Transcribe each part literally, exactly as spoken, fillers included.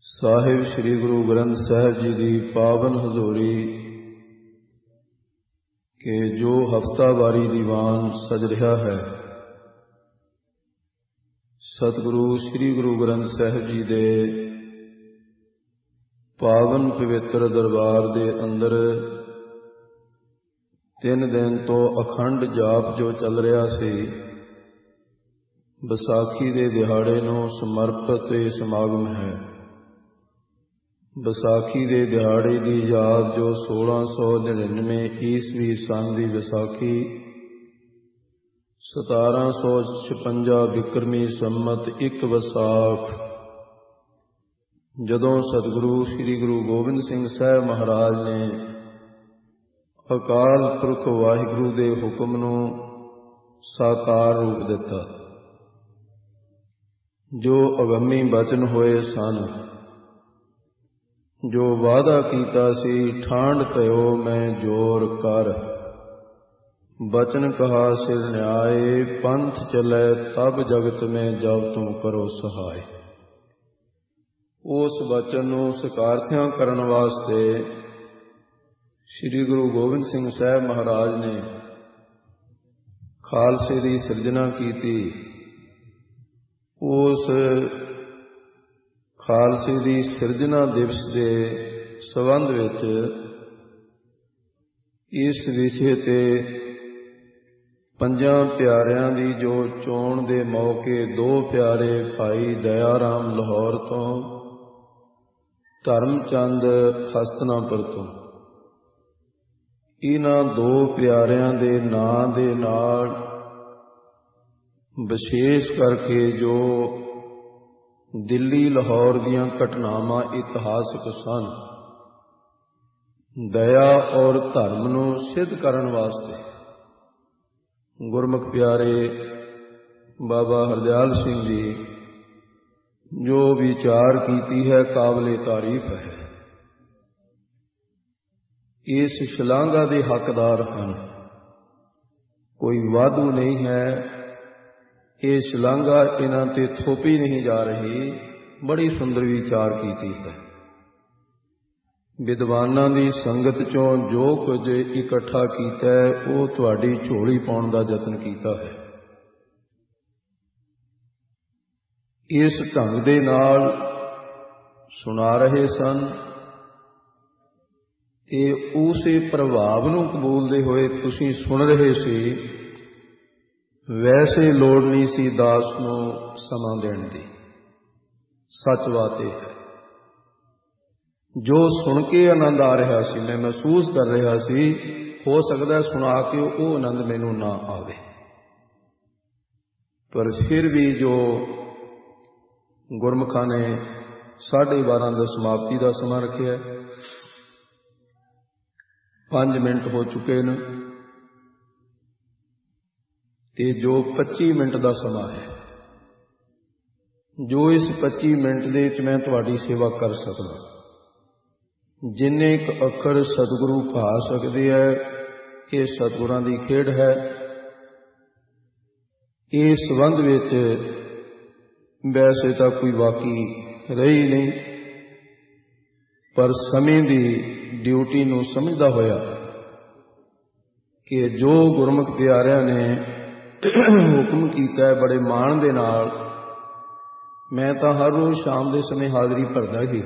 ਸਾਹਿਬ ਸ੍ਰੀ ਗੁਰੂ ਗ੍ਰੰਥ ਸਾਹਿਬ ਜੀ ਦੀ ਪਾਵਨ ਹਜ਼ੂਰੀ ਕਿ ਜੋ ਹਫ਼ਤਾਵਾਰੀ ਦੀਵਾਨ ਸਜ ਰਿਹਾ ਹੈ, ਸਤਿਗੁਰੂ ਸ੍ਰੀ ਗੁਰੂ ਗ੍ਰੰਥ ਸਾਹਿਬ ਜੀ ਦੇ ਪਾਵਨ ਪਵਿੱਤਰ ਦਰਬਾਰ ਦੇ ਅੰਦਰ ਤਿੰਨ ਦਿਨ ਤੋਂ ਅਖੰਡ ਜਾਪ ਜੋ ਚੱਲ ਰਿਹਾ ਸੀ, ਵਿਸਾਖੀ ਦੇ ਦਿਹਾੜੇ ਨੂੰ ਸਮਰਪਿਤ ਇਹ ਸਮਾਗਮ ਹੈ। ਵਿਸਾਖੀ ਦੇ ਦਿਹਾੜੇ ਦੀ ਯਾਦ ਜੋ ਸੋਲਾਂ ਸੌ ਨੜਿਨਵੇਂ ਈਸਵੀ ਸੰਨ ਦੀ ਵਿਸਾਖੀ, ਸਤਾਰਾਂ ਸੌ ਛਪੰਜਾ ਬਿਕਰਮੀ ਸੰਮਤ ਇੱਕ ਵਿਸਾਖ, ਜਦੋਂ ਸਤਿਗੁਰੂ ਸ੍ਰੀ ਗੁਰੂ ਗੋਬਿੰਦ ਸਿੰਘ ਸਾਹਿਬ ਮਹਾਰਾਜ ਨੇ ਅਕਾਲ ਪੁਰਖ ਵਾਹਿਗੁਰੂ ਦੇ ਹੁਕਮ ਨੂੰ ਸਾਕਾਰ ਰੂਪ ਦਿੱਤਾ। ਜੋ ਅਗੰਮੀ ਬਚਨ ਹੋਏ ਸਨ, ਜੋ ਵਾਅਦਾ ਕੀਤਾ ਸੀ, ਠਾਂਡ ਧਿਓ ਮੈਂ ਜੋਰ ਕਰ, ਬਚਨ ਕਹਾ ਸਿਰ ਨਿਆਏ, ਪੰਥ ਚਲੈ ਤਬ ਜਗਤ ਮੈਂ ਜਬ ਤੂੰ ਕਰੋ ਸਹਾਇ। ਉਸ ਬਚਨ ਨੂੰ ਸਕਾਰਥਿਆਂ ਕਰਨ ਵਾਸਤੇ ਸ੍ਰੀ ਗੁਰੂ ਗੋਬਿੰਦ ਸਿੰਘ ਸਾਹਿਬ ਮਹਾਰਾਜ ਨੇ ਖਾਲਸੇ ਦੀ ਸਿਰਜਣਾ ਕੀਤੀ। ਉਸ ਖਾਲਸੇ ਦੀ ਸਿਰਜਣਾ ਦਿਵਸ ਦੇ ਸੰਬੰਧ ਵਿੱਚ ਇਸ ਵਿਸ਼ੇ ਤੇ ਪੰਜਾਂ ਪਿਆਰਿਆਂ ਦੀ ਜੋ ਚੋਣ ਦੇ ਮੌਕੇ ਦੋ ਪਿਆਰੇ ਭਾਈ ਦਇਆ ਰਾਮ ਲਾਹੌਰ ਤੋਂ, ਧਰਮਚੰਦ ਹਸਤਨਾਪੁਰ ਤੋਂ, ਇਹਨਾਂ ਦੋ ਪਿਆਰਿਆਂ ਦੇ ਨਾਂ ਦੇ ਨਾਲ ਵਿਸ਼ੇਸ਼ ਕਰਕੇ ਜੋ ਦਿੱਲੀ ਲਾਹੌਰ ਦੀਆਂ ਘਟਨਾਵਾਂ ਇਤਿਹਾਸਕ ਸਨ, ਦਇਆ ਔਰ ਧਰਮ ਨੂੰ ਸਿੱਧ ਕਰਨ ਵਾਸਤੇ ਗੁਰਮੁਖ ਪਿਆਰੇ ਬਾਬਾ ਹਰਦਿਆਲ ਸਿੰਘ ਜੀ ਜੋ ਵਿਚਾਰ ਕੀਤੀ ਹੈ, ਕਾਬਲੇ ਤਾਰੀਫ ਹੈ। ਇਸ ਸ਼ਲਾਘਾ ਦੇ ਹੱਕਦਾਰ ਹਨ, ਕੋਈ ਵਾਧੂ ਨਹੀਂ ਹੈ। ਇਹ ਸ਼ਲਾਘਾ ਇਹਨਾਂ ਤੇ ਥੋਪੀ ਨਹੀਂ ਜਾ ਰਹੀ, ਬੜੀ ਸੁੰਦਰ ਵਿਚਾਰ ਕੀਤੀ ਹੈ। ਵਿਦਵਾਨਾਂ ਦੀ ਸੰਗਤ ਚੋਂ ਜੋ ਕੁਝ ਇਕੱਠਾ ਕੀਤਾ ਹੈ, ਉਹ ਤੁਹਾਡੀ ਝੋਲੀ ਪਾਉਣ ਦਾ ਯਤਨ ਕੀਤਾ ਹੈ। ਇਸ ਢੰਗ ਦੇ ਨਾਲ ਸੁਣਾ ਰਹੇ ਸਨ ਤੇ ਉਸੇ ਪ੍ਰਭਾਵ ਨੂੰ ਕਬੂਲਦੇ ਹੋਏ ਤੁਸੀਂ ਸੁਣ ਰਹੇ ਸੀ। ਵੈਸੇ ਲੋੜ ਨਹੀਂ ਸੀ ਦਾਸ ਨੂੰ ਸਮਾਂ ਦੇਣ ਦੀ। ਸੱਚ ਬਾਤ ਇਹ ਹੈ, ਜੋ ਸੁਣ ਕੇ ਆਨੰਦ ਆ ਰਿਹਾ ਸੀ, ਮੈਂ ਮਹਿਸੂਸ ਕਰ ਰਿਹਾ ਸੀ, ਹੋ ਸਕਦਾ ਸੁਣਾ ਕੇ ਉਹ ਆਨੰਦ ਮੈਨੂੰ ਨਾ ਆਵੇ, ਪਰ ਫਿਰ ਵੀ ਜੋ ਗੁਰਮੁਖਾਂ ਨੇ ਸਾਢੇ ਬਾਰਾਂ ਦਾ ਸਮਾਪਤੀ ਦਾ ਸਮਾਂ ਰੱਖਿਆ, ਪੰਜ ਮਿੰਟ ਹੋ ਚੁੱਕੇ ਨੇ ਤੇ ਜੋ ਪੱਚੀ ਮਿੰਟ ਦਾ ਸਮਾਂ ਹੈ, ਜੋ ਇਸ ਪੱਚੀ ਮਿੰਟ ਦੇ ਵਿੱਚ ਮੈਂ ਤੁਹਾਡੀ ਸੇਵਾ ਕਰ ਸਕਦਾ, ਜਿੰਨੇ ਕੁ ਅੱਖਰ ਸਤਿਗੁਰੂ ਕਹਾ ਸਕਦੇ ਹੈ, ਇਹ ਸਤਿਗੁਰਾਂ ਦੀ ਖੇਡ ਹੈ। ਇਸ ਸੰਬੰਧ ਵਿੱਚ ਵੈਸੇ ਤਾਂ ਕੋਈ ਬਾਕੀ ਰਹੀ ਨਹੀਂ, ਪਰ ਸਮੇਂ ਦੀ ਡਿਊਟੀ ਨੂੰ ਸਮਝਦਾ ਹੋਇਆ ਕਿ ਜੋ ਗੁਰਮੁਖ ਪਿਆਰਿਆਂ ਨੇ ਹੁਕਮ ਕੀਤਾ ਹੈ, ਬੜੇ ਮਾਣ ਦੇ ਨਾਲ, ਮੈਂ ਤਾਂ ਹਰ ਰੋਜ਼ ਸ਼ਾਮ ਦੇ ਸਮੇਂ ਹਾਜ਼ਰੀ ਭਰਦਾ ਹੀ।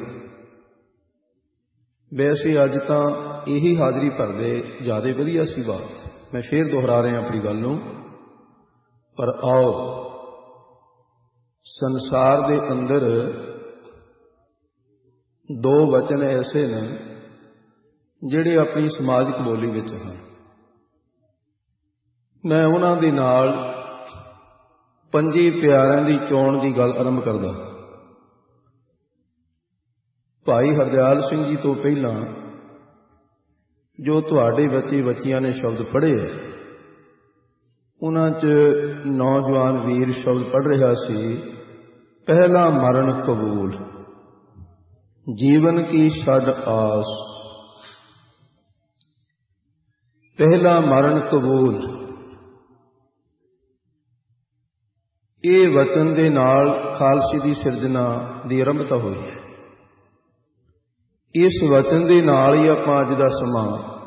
ਵੈਸੇ ਅੱਜ ਤਾਂ ਇਹੀ ਹਾਜ਼ਰੀ ਭਰਦੇ ਜ਼ਿਆਦਾ ਵਧੀਆ ਸੀ ਬਾਤ। ਮੈਂ ਫੇਰ ਦੁਹਰਾ ਰਿਹਾ ਆਪਣੀ ਗੱਲ ਨੂੰ, ਪਰ ਆਓ ਸੰਸਾਰ ਦੇ ਅੰਦਰ ਦੋ ਵਚਨ ਐਸੇ ਨੇ ਜਿਹੜੇ ਆਪਣੀ ਸਮਾਜਿਕ ਬੋਲੀ ਵਿੱਚ ਹਨ। ਮੈਂ ਉਹਨਾਂ ਦੇ ਨਾਲ ਪੰਜੇ ਪਿਆਰਿਆਂ ਦੀ ਚੋਣ ਦੀ ਗੱਲ ਆਰੰਭ ਕਰਦਾ। ਭਾਈ ਹਰਦਿਆਲ ਸਿੰਘ ਜੀ ਤੋਂ ਪਹਿਲਾਂ ਜੋ ਤੁਹਾਡੇ ਬੱਚੇ ਬੱਚੀਆਂ ਨੇ ਸ਼ਬਦ ਪੜ੍ਹੇ, ਉਹਨਾਂ 'ਚ ਨੌਜਵਾਨ ਵੀਰ ਸ਼ਬਦ ਪੜ੍ਹ ਰਿਹਾ ਸੀ, ਪਹਿਲਾ ਮਰਨ ਕਬੂਲ, ਜੀਵਨ ਕੀ ਛੱਡ ਆਸ, ਪਹਿਲਾ ਮਰਨ ਕਬੂਲ। ਇਹ ਵਚਨ ਦੇ ਨਾਲ ਖਾਲਸੇ ਦੀ ਸਿਰਜਣਾ ਦੀ ਆਰੰਭਤਾ ਹੋਈ ਹੈ। इस वचन के नाल ही आपां अज दा समां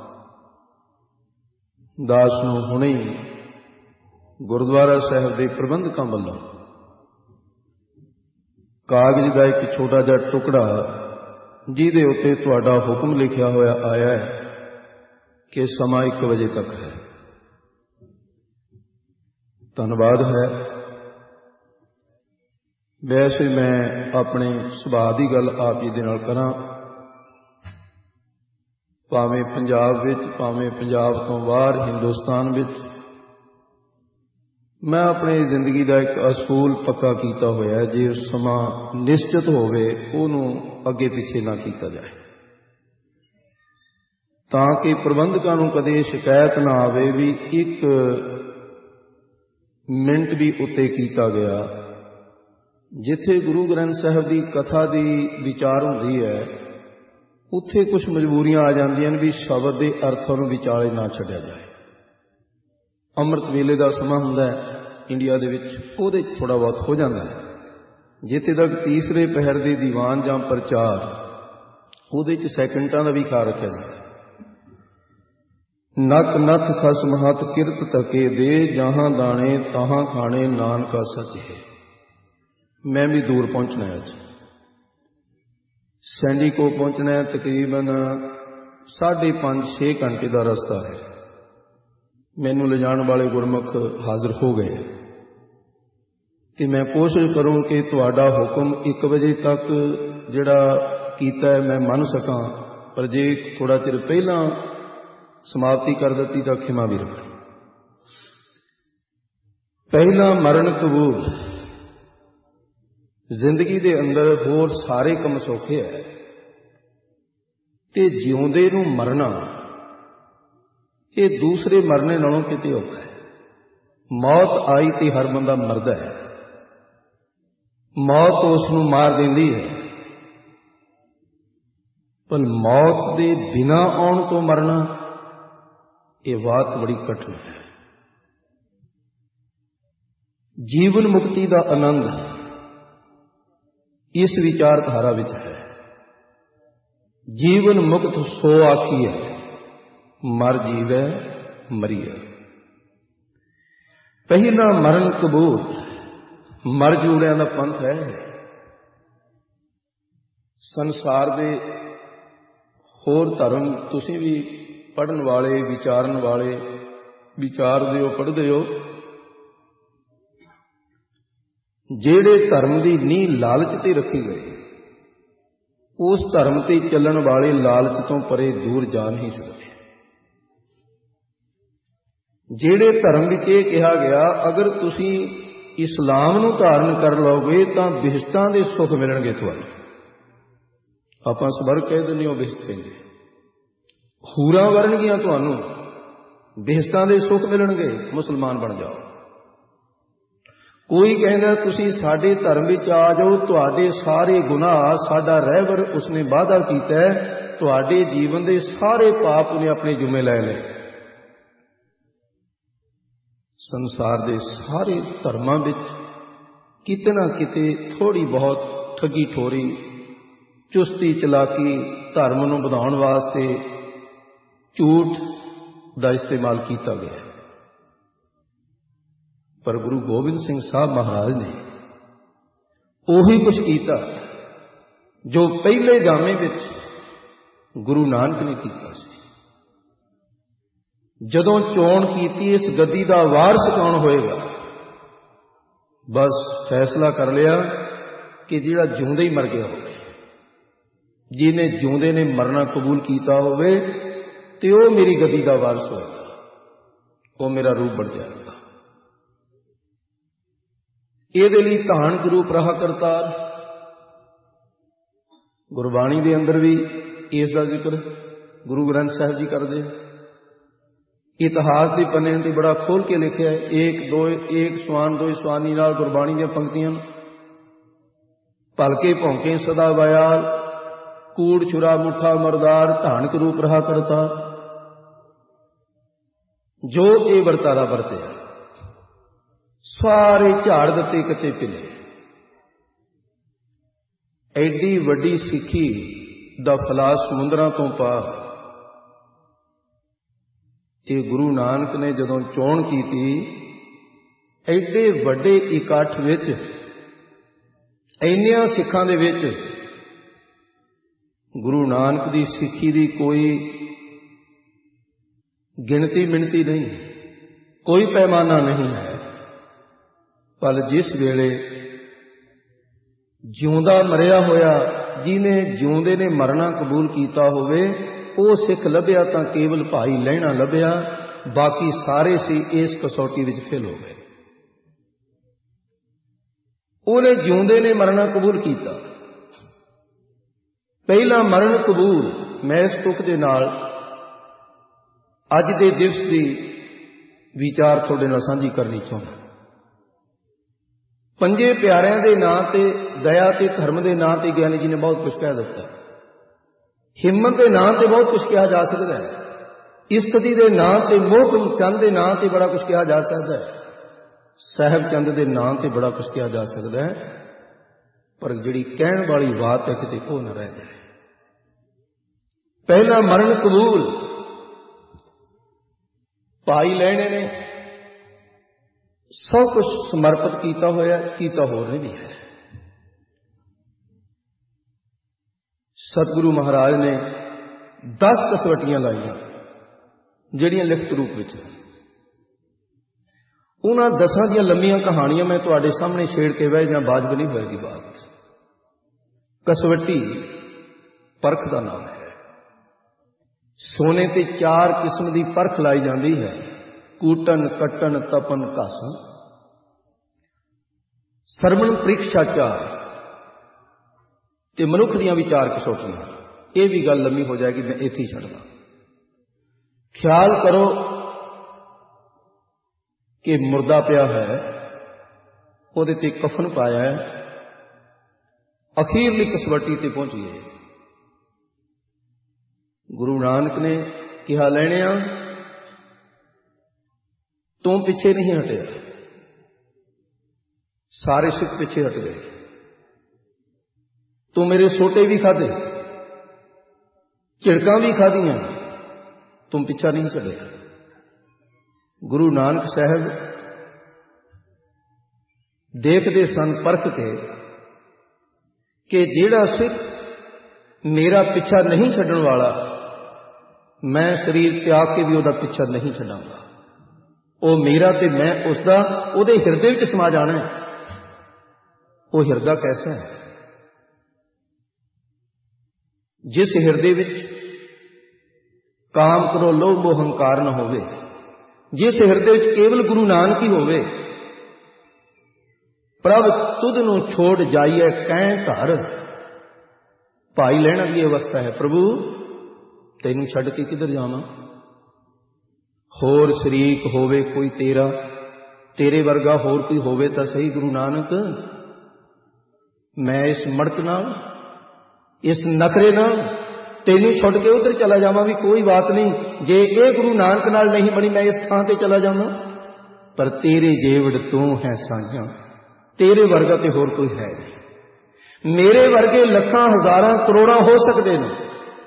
दास नूं हुणे ही गुरुद्वारा साहिब के प्रबंधकों वालों कागज का एक छोटा जिहा टुकड़ा जिहदे उत्ते तुहाडा हुक्म लिखिया होया आया है कि समा एक बजे तक है। धन्यवाद है। वैसे मैं अपने सुभाਅ की गल आप जी दे नाल करां, भावें पंजाब विच भावें पंजाब तो बाहर हिंदुस्तान विच मैं अपनी जिंदगी का एक असूल पक्का किया होया है, जे समा निश्चित होवे उहनूं अगे पिछे ना किया जाए, ताकि प्रबंधकों नूं कदे शिकायत ना आवे भी एक मिनट भी उत्ते किया गया। जिथे गुरु ग्रंथ साहिब की कथा की विचार होंदी है उत्थे कुछ मजबूरियां आ जांदियां भी शब्द के अर्थों नूं विचाले ना छड्डिया जाए। अमृत वेले का समा हुंदा है इंडिया दे विच, उहदे थोड़ा बहुत हो जाता है। जिथे तक तीसरे पहर के दीवान जां प्रचार उहदे च सैकंटां दा भी ख्याल रखिया जाता है। नक नथ खसम हथ किरत तके दे, जहां दाने तहां खाने नानका सच है। मैं भी दूर पहुंचना है, अज सैंडी को पहुंचना है, तकरीबन साढ़े पांच छे घंटे का रास्ता है। मैनू ले जाने वाले गुरमुख हाजिर हो गए कि मैं कोशिश करूं कि तुहाडा हुक्म एक बजे तक जिहड़ा कीता है मैं मन सकां, पर जे थोड़ा चिर पहला समाप्ति कर दी तो खिमा भी रखनी। पहला मरण कबूल। जिंदगी दे अंदर होर सारे काम सौखे है ते जिउंदे नूं मरना ये दूसरे मरने नालों किते औखा है। मौत आई तो हर बंदा मरदा है, मौत उसनूं मार देंदी है, पर मौत दे बिना आउण तो मरना ये बात बड़ी कठिन है। जीवन मुक्ति का आनंद इस विचारधारा विच है। जीवन मुक्त सो आखी है, मर जीवै मरिया। पहला मरण कबूल, मर जूड़िया का पंथ है। संसार दे होर धर्म तुसीं भी पढ़न वाले विचारन वाले विचारदे हो पढ़दे हो, जेड़े धर्म की नींह लालच ते रखी गई उस धर्म ते चलण वाले लालच तो परे दूर जा नहीं सकते। जेड़े धर्म विच ये कहा गया अगर तुसी इस्लाम नूं धारण कर लोगे तो बिहसतां दे सुख मिलणगे तुहानूं। आपां स्वर्ग कह दिंदे हो, बिहसत कहंदे हूरां वरनगियां तुहानूं, बिहसतां दे सुख मिलणगे, मुसलमान बन जाओ। कोई कहंदा तुसी साडे धर्म विच आ जाओ, तुहाडे सारे गुनाह साडा रहबर उसने वादा कीता है, तुहाडे जीवन दे सारे पाप उन्हें अपने जुम्मे लै लए। संसार के सारे धर्मां विच किते ना किते थोड़ी बहुत ठगी ठोरी चुस्ती चलाकी धर्म नूं वधाउण वास्ते झूठ का इस्तेमाल किया गया। पर गुरु गोबिंद सिंह साहब महाराज ने उही कुछ किया जो पहले जामे विच गुरु नानक ने किया सी। जदों चोण की इस गद्दी का वारस कौन होएगा, बस फैसला कर लिया कि जिहड़ा जिउंदे ही मर गया होवे, जिन्हें जिउंदे ने मरना कबूल किया होवे ते ओह मेरी गद्दी का वारस होएगा, वो मेरा रूप बन जाएगा। इहदे लई धान के रूप रहा करतार। गुरबाणी के अंदर भी इसका जिक्र गुरु ग्रंथ साहिब जी करते हैं। इतिहास के पन्ने ते बड़ा खोल के लिखा है, एक दो एक स्वान दो स्वानी नाल गुरबाणी दी पंक्तियां। भलके भौंके सदा बयाल, कूड़ छुरा मुठा मरदार, धान के रूप रहा करता। जो ये वरतारा वरते सारे झाड़ दते कच्चे पिले। एडी वड्डी सिक्खी ਦਾ ਫਲਾ ਸਮੁੰਦਰਾਂ ਤੋਂ ਪਾਰ। ਤੇ ਗੁਰੂ ਨਾਨਕ ਨੇ ਜਦੋਂ ਚੋਣ ਕੀਤੀ, ਐਡੇ ਵੱਡੇ ਇਕੱਠ ਵਿੱਚ, ਇੰਨਿਆਂ ਸਿੱਖਾਂ ਦੇ ਵਿੱਚ ਗੁਰੂ ਨਾਨਕ ਦੀ ਸਿੱਖੀ ਦੀ ਕੋਈ ਗਿਣਤੀ ਮਿਣਤੀ ਨਹੀਂ, ਕੋਈ ਪੈਮਾਨਾ ਨਹੀਂ ਹੈ। ਪਰ ਜਿਸ ਵੇਲੇ ਜਿਉਂਦਾ ਮਰਿਆ ਹੋਇਆ, ਜਿਹਨੇ ਜਿਉਂਦੇ ਨੇ ਮਰਨਾ ਕਬੂਲ ਕੀਤਾ ਹੋਵੇ, ਉਹ ਸਿੱਖ ਲੱਭਿਆ ਤਾਂ ਕੇਵਲ ਭਾਈ ਲਹਿਣਾ ਲੱਭਿਆ, ਬਾਕੀ ਸਾਰੇ ਸੀ ਇਸ ਕਸੌਟੀ ਵਿੱਚ ਫੇਲ ਹੋ ਗਏ। ਉਹਨੇ ਜਿਉਂਦੇ ਨੇ ਮਰਨਾ ਕਬੂਲ ਕੀਤਾ। ਪਹਿਲਾ ਮਰਨ ਕਬੂਲ। ਮੈਂ ਇਸ ਤੁਕ ਦੇ ਨਾਲ ਅੱਜ ਦੇ ਦਿਵਸ ਦੀ ਵਿਚਾਰ ਤੁਹਾਡੇ ਨਾਲ ਸਾਂਝੀ ਕਰਨੀ ਚਾਹੁੰਦਾ। ਪੰਜੇ ਪਿਆਰਿਆਂ ਦੇ ਨਾਂ ਤੇ, ਦਇਆ ਤੇ ਧਰਮ ਦੇ ਨਾਂ ਤੇ ਗਿਆਨੀ ਜੀ ਨੇ ਬਹੁਤ ਕੁਝ ਕਹਿ ਦਿੱਤਾ। ਹਿੰਮਤ ਦੇ ਨਾਂ ਤੇ ਬਹੁਤ ਕੁਝ ਕਿਹਾ ਜਾ ਸਕਦਾ ਹੈ। ਇਸਤਤੀ ਦੇ ਨਾਂ ਤੇ, ਮੋਹਕਮ ਚੰਦ ਦੇ ਨਾਂ ਤੇ ਬੜਾ ਕੁਝ ਕਿਹਾ ਜਾ ਸਕਦਾ ਹੈ। ਸਾਹਿਬ ਚੰਦ ਦੇ ਨਾਂ ਤੇ ਬੜਾ ਕੁਝ ਕਿਹਾ ਜਾ ਸਕਦਾ ਹੈ। ਪਰ ਜਿਹੜੀ ਕਹਿਣ ਵਾਲੀ ਬਾਤ ਹੈ ਕਿਤੇ ਉਹ ਨਾ ਰਹਿ ਜਾਏ। ਪਹਿਲਾ ਮਰਨ ਕਬੂਲ। ਭਾਈ ਲੈਣੇ ਨੇ ਸਭ ਕੁਝ ਸਮਰਪਿਤ ਕੀਤਾ ਹੋਇਆ, ਕੀਤਾ ਹੋਰ ਨਹੀਂ ਵੀ ਹੈ। ਸਤਿਗੁਰੂ ਮਹਾਰਾਜ ਨੇ ਦਸ ਕਸਵਟੀਆਂ ਲਾਈਆਂ, ਜਿਹੜੀਆਂ ਲਿਖਤ ਰੂਪ ਵਿੱਚ। ਉਹਨਾਂ ਦਸਾਂ ਦੀਆਂ ਲੰਮੀਆਂ ਕਹਾਣੀਆਂ ਮੈਂ ਤੁਹਾਡੇ ਸਾਹਮਣੇ ਛੇੜ ਕੇ ਬਹਿ ਜਾਂ ਵਾਜਬ ਨਹੀਂ ਹੋਏਗੀ ਬਾਤ। ਕਸਵਟੀ ਪਰਖ ਦਾ ਨਾਮ ਹੈ। ਸੋਨੇ ਤੇ ਚਾਰ ਕਿਸਮ ਦੀ ਪਰਖ ਲਾਈ ਜਾਂਦੀ ਹੈ: ਕੂਟਨ, ਕਟਨ, ਤਪਨ, ਘਾਸਨ। ਸਰਵਣ ਪ੍ਰੀਖਿਆ ਚਾਰ ਤੇ ਮਨੁੱਖ ਦੀਆਂ ਵੀ ਚਾਰ ਕਸੌਟੀਆਂ। ਇਹ ਵੀ ਗੱਲ ਲੰਮੀ ਹੋ ਜਾਏਗੀ, ਮੈਂ ਇੱਥੇ ਹੀ ਛੱਡਦਾ। ਖਿਆਲ ਕਰੋ ਕਿ ਮੁਰਦਾ ਪਿਆ ਹੈ, ਉਹਦੇ ਤੇ ਕਫਨ ਪਾਇਆ ਹੈ, ਅਖੀਰਲੀ ਕਸਵਟੀ ਤੇ ਪਹੁੰਚੀਏ। ਗੁਰੂ ਨਾਨਕ ਨੇ ਕਿਹਾ, ਲੈਣਿਆ ਤੂੰ ਪਿੱਛੇ ਨਹੀਂ ਹਟਿਆ। ਸਾਰੇ ਸਿੱਖ ਪਿੱਛੇ ਹਟ ਗਏ। ਤੂੰ ਮੇਰੇ ਸੋਟੇ ਵੀ ਖਾਧੇ, ਝਿੜਕਾਂ ਵੀ ਖਾਧੀਆਂ, ਤੂੰ ਪਿੱਛਾ ਨਹੀਂ ਛੱਡਿਆ। ਗੁਰੂ ਨਾਨਕ ਸਾਹਿਬ ਦੇਖਦੇ ਸਨ ਪਰਖ ਕੇ ਕਿ ਜਿਹੜਾ ਸਿੱਖ ਮੇਰਾ ਪਿੱਛਾ ਨਹੀਂ ਛੱਡਣ ਵਾਲਾ, ਮੈਂ ਸਰੀਰ ਤਿਆਗ ਕੇ ਵੀ ਉਹਦਾ ਪਿੱਛਾ ਨਹੀਂ ਛੱਡਾਂਗਾ। ਉਹ ਮੇਰਾ ਤੇ ਮੈਂ ਉਸਦਾ, ਉਹਦੇ ਹਿਰਦੇ ਵਿੱਚ ਸਮਾ ਜਾਣਾ ਹੈ। ਉਹ ਹਿਰਦਾ ਕੈਸਾ ਹੈ? ਜਿਸ ਹਿਰਦੇ ਵਿੱਚ ਕਾਮ, ਕ੍ਰੋਧ, ਲੋਭ, ਮੋਹ, ਹੰਕਾਰ ਨਾ ਹੋਵੇ, ਜਿਸ ਹਿਰਦੇ ਵਿੱਚ ਕੇਵਲ ਗੁਰੂ ਨਾਨਕ ਹੀ ਹੋਵੇ। ਪ੍ਰਭ ਤੁਧ ਨੂੰ ਛੋੜ ਜਾਈਏ ਕਹਿ ਧਰ। ਭਾਈ ਲੈਣਾ ਦੀ ਅਵਸਥਾ ਹੈ, ਪ੍ਰਭੂ ਤੈਨੂੰ ਛੱਡ ਕੇ ਕਿੱਧਰ ਜਾਵਾਂ? ਹੋਰ ਸ਼ਰੀਕ ਹੋਵੇ ਕੋਈ ਤੇਰਾ, ਤੇਰੇ ਵਰਗਾ ਹੋਰ ਕੋਈ ਹੋਵੇ ਤਾਂ ਸਹੀ ਗੁਰੂ ਨਾਨਕ। ਮੈਂ ਇਸ ਮੜਕ ਨਾਲ, ਇਸ ਨਖਰੇ ਨਾਲ ਤੈਨੂੰ ਛੱਡ ਕੇ ਉਧਰ ਚਲਾ ਜਾਵਾਂ ਵੀ ਕੋਈ ਬਾਤ ਨਹੀਂ। ਜੇ ਇਹ ਗੁਰੂ ਨਾਨਕ ਨਾਲ ਨਹੀਂ ਬਣੀ, ਮੈਂ ਇਸ ਥਾਂ ਤੇ ਚਲਾ ਜਾਵਾਂ। ਪਰ ਤੇਰੇ ਜੇਵੜ ਤੂੰ ਹੈ ਸਾਂਝਾ, ਤੇਰੇ ਵਰਗਾ ਤੇ ਹੋਰ ਕੋਈ ਹੈ ਨਹੀਂ। ਮੇਰੇ ਵਰਗੇ ਲੱਖਾਂ, ਹਜ਼ਾਰਾਂ, ਕਰੋੜਾਂ ਹੋ ਸਕਦੇ ਨੇ,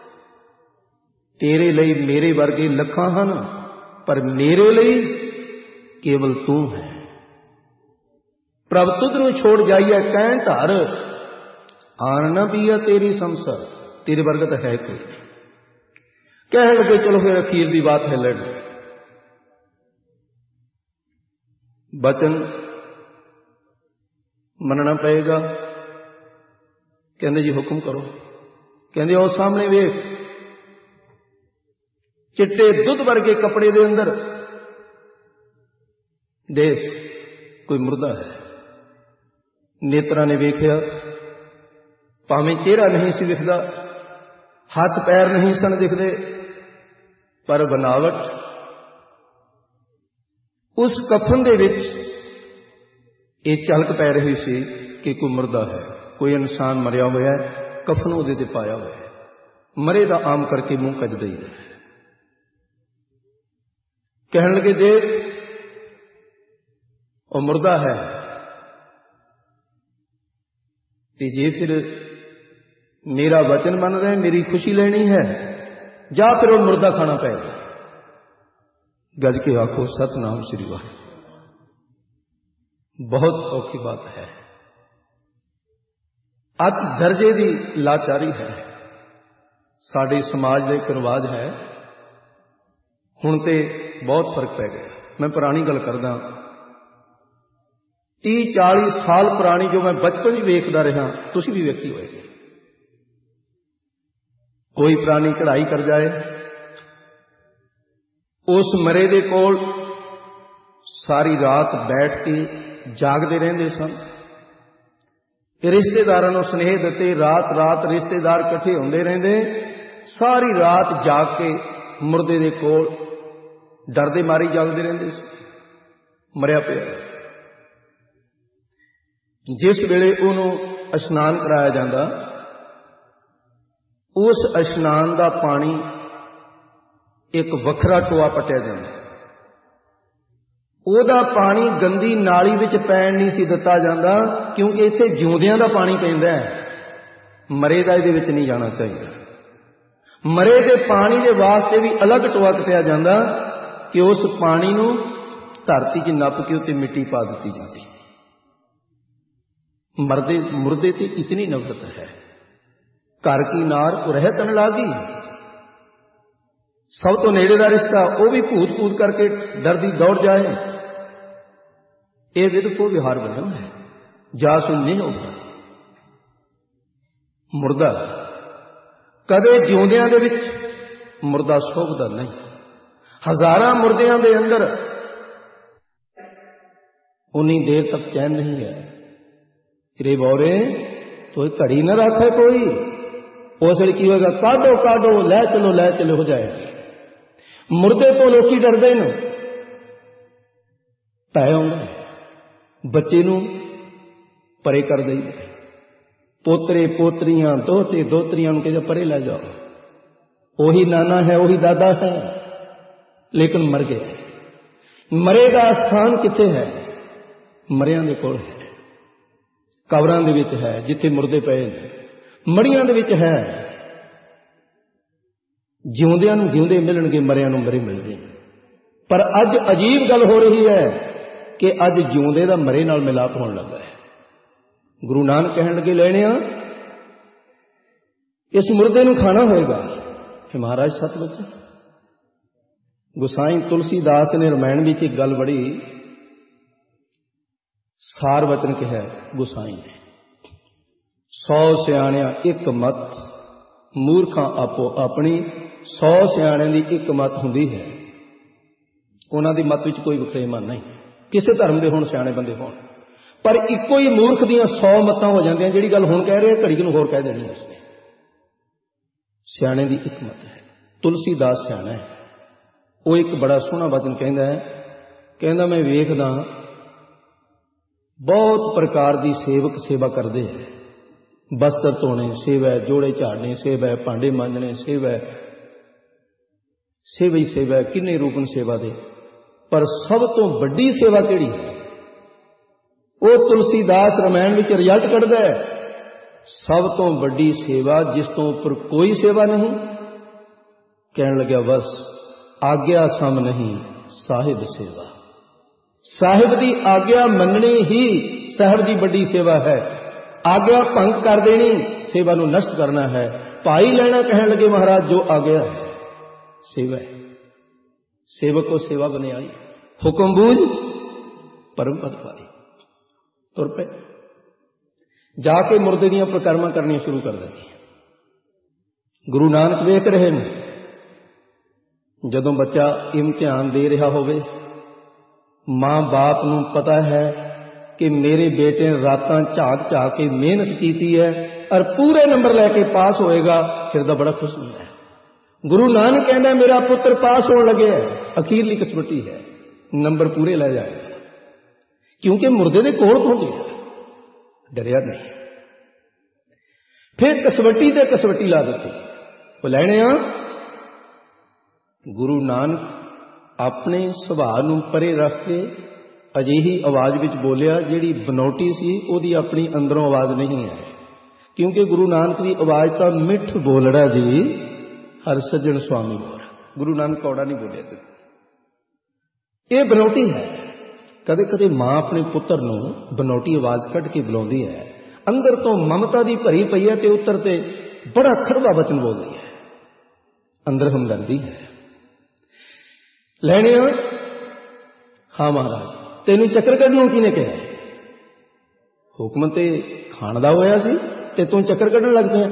ਤੇਰੇ ਲਈ ਮੇਰੇ ਵਰਗੇ ਲੱਖਾਂ ਹਨ, ਪਰ ਮੇਰੇ ਲਈ ਕੇਵਲ ਤੂੰ ਹੈ। ਪ੍ਰਭ ਤੁਧ ਨੂੰ ਛੋੜ ਜਾਈਏ ਕਹਿ ਧਰ। ਆਣ ਨਾ ਪੀਆ ਤੇਰੀ ਸੰਸਾ, ਤੇਰੇ ਵਰਗਾ ਤਾਂ ਹੈ ਕੋਈ। ਕਹਿਣ ਲੱਗੇ ਚਲੋ ਫਿਰ ਅਖੀਰ ਦੀ ਬਾਤ ਹੈ ਲੜ। ਬਚਨ ਮੰਨਣਾ ਪਏਗਾ। ਕਹਿੰਦੇ ਜੀ ਹੁਕਮ ਕਰੋ। ਕਹਿੰਦੇ ਉਹ ਸਾਹਮਣੇ ਵੇਖ, ਚਿੱਟੇ ਦੁੱਧ ਵਰਗੇ ਕੱਪੜੇ ਦੇ ਅੰਦਰ ਦੇਖ ਕੋਈ ਮੁਰਦਾ ਹੈ। ਨੇਤਰਾਂ ਨੇ ਵੇਖਿਆ, ਭਾਵੇਂ ਚਿਹਰਾ ਨਹੀਂ ਸੀ ਦਿਖਦਾ, ਹੱਥ ਪੈਰ ਨਹੀਂ ਸਨ ਦਿਖਦੇ, ਪਰ ਬਨਾਵਟ ਉਸ ਕਫਨ ਦੇ ਵਿੱਚ ਇਹ ਝਲਕ ਪੈ ਰਹੀ ਸੀ ਕਿ ਕੋਈ ਮੁਰਦਾ ਹੈ, ਕੋਈ ਇਨਸਾਨ ਮਰਿਆ ਹੋਇਆ ਹੈ, ਕਫਨ ਉਹਦੇ ਤੇ ਪਾਇਆ ਹੋਇਆ ਹੈ। ਮਰੇ ਦਾ ਆਮ ਕਰਕੇ ਮੂੰਹ ਕੱਜ ਦਈਦਾ। ਕਹਿਣ ਲੱਗੇ ਦੇਖ ਉਹ ਮੁਰਦਾ ਹੈ, ਤੇ ਜੇ ਫਿਰ मेरा वचन मन रहे, मेरी खुशी लेनी है, जा फिर वो मुर्दा खाना पएगा। गज के आखो सतनाम श्री वाहिगुरू। बहुत औखी बात है, अत दर्जे की लाचारी है। साडे समाज का एक रिवाज है, हुण ते बहुत फर्क पै गया। मैं पुरानी गल करदा, तीह चाली साल पुरानी जो मैं बचपन ही वेखदा रहा, तुसीं भी वेखी होएगी। कोई प्राणी चढ़ाई कर जाए, उस मरे दे कोल सारी रात बैठ के जागते रहंदे सन। रिश्तेदारां नूं स्नेह दिते, रात रात रिश्तेदार इकट्ठे होंदे रहिंदे, सारी रात जाग के मुर्दे दे कोल डरदे मारी जागदे रहिंदे सी, मरिया पिया। जिस वेले उहनूं इशनान कराया जांदा, उस इशनान दा पानी एक वखरा टोआ पटिया जांदा। ਉਹਦਾ पानी गंदी नाली विच पैण नहीं सी दिता जांदा, क्योंकि इत्थे जिउंदियां दा पानी पैंदा है, मरे दा इहदे विच नहीं जाना चाहिए। मरे दे पानी दे वास्ते भी अलग टोआ कटिया जांदा कि उस पानी नूं धरती च नप के उत्ते मिट्टी पा दित्ती जाती। मरदे मुर्दे ते इतनी नफरत है। घर की नार उरह तन लागी, सब तो नेड़े का रिश्ता वो भी भूत भूत करके डरदी दौड़ जाए। ये विदको विहार बना है, जा सुन नहीं होगा। मुर्दा कदे जिउंदियां दे विच मुर्दा शोभदा नहीं। हजारां मुर्दियां दे अंदर उन्नी देर तक चैन नहीं है। रे बौरे तो घड़ी न रखे कोई, उस वेले की होगा, काढो काढो लै चलो लै चलो हो जाएगी। मुर्दे तो लोग डरते हैं, पै आउंदा बच्चे नूं परे कर दई, पोतरे पोतरियां दोते दोतरियां नूं कहते परे लै जाओ, वही नाना है वही दादा है, लेकिन मर गया। मरे का स्थान किथे है? मरियां दे कोल है, कबरां दे विच है, जिथे मुर्दे पए ने, मड़ियां दे विच है। जिउंदियां नूं जिउंदे मिलणगे, मरियां नूं मरे मिलदे। पर अज अजीब गल हो रही है कि अज जिउंदे दा मरे नाल मिलाप होण लगा है। गुरु नानक कहण लगे, लेणिया इस मुर्दे नूं खाना होएगा। हे महाराज सच बच्चा, गुसाई तुलसीदास ने रामायण विच एक गल बड़ी सार वचन कहा गुसाई ने, सौ सियाणिया एक मत, मूर्खां आपो अपनी। सौ सियाणियां दी एक मत हुंदी है, उन्हां दी मत विच कोई वखरेवा नहीं, किसी धर्म दे होण, सियाणे बंदे होण, पर इक्को ही मूर्ख दियां सौ मतां हो जांदियां। जिहड़ी गल हुण कह रहे घड़ी नूं होर कह देनी उसने। सियाणे दी एक मत है। तुलसीदास सियाणा है, वो एक बड़ा सोहना वचन कहंदा है, कहंदा मैं वेखदा बहुत प्रकार की सेवक सेवा करते हैं। बस्तर धोने सेवा है, जोड़े झाड़ने सेवा है, भांडे मांजने सेवा है, सेवा ही सेवा है, किन्ने रूपन सेवा दे। पर सब तो वड्डी सेवा केड़ी है? वो तुलसीदास रामायण में रिजल्ट कढ़दा है, सब तो वड्डी सेवा जिस तो उपर कोई सेवा नहीं। कहन लग्या बस आज्ञा सम नहीं साहिब सेवा। साहिब की आज्ञा मननी ही साहिब की बड़ी सेवा है। आज्ञा भंग कर देनी सेवा नूं नष्ट करना है। पाई लेना कहन लगे महाराज जो आज्ञा है सेवा है। सेवक को सेवा बने आई, हुक्म बूझ परम पद पाई। तुर पे जाके मुर्दे दियां प्रकर्मा करनी शुरू कर देती। गुरु नानक वेख रहे हैं, जदों बच्चा इम्तिहान दे रहा होवे, मां बाप नूं पता है कि मेरे बेटे ने रातां झाक झाक के मेहनत की है और पूरे नंबर लैके पास होएगा, फिर तो बड़ा खुश होता है। गुरु नानक कहना मेरा पुत्र पास होने लगे है, अखीरली कसवटी है, नंबर पूरे ले जाएगा, क्योंकि मुर्दे दे कोल पहुंचे, डरिया नहीं। फिर कसवटी ते कसवटी ला दी, वो लैने आ। गुरु नानक अपने सुभाव नूं परे रख के अजिही आवाज विच बोलिया जिहड़ी बनौटी सी, ओदी अपनी अंदरों आवाज नहीं है। क्योंकि गुरु नानक की आवाज़ तो मिठ बोलड़ा जी हर सज्जन स्वामी बोल। गुरु नानक कौड़ा नहीं बोलिया जी, ये बनौटी है। कदे कदे माँ अपने पुत्र नूं बनौटी आवाज़ कढ़ के बुलाउंदी है, अंदर तो ममता की भरी पई है ते उत्तर ते बड़ा खड़वा वचन बोलती है, अंदर हमदर्दी है। लैने हाँ महाराज, तेनू चक्कर कढ़नों किने कहा? हुक्म ते खाण दा होया सी ते तू चक्कर कढ़न लग पिया।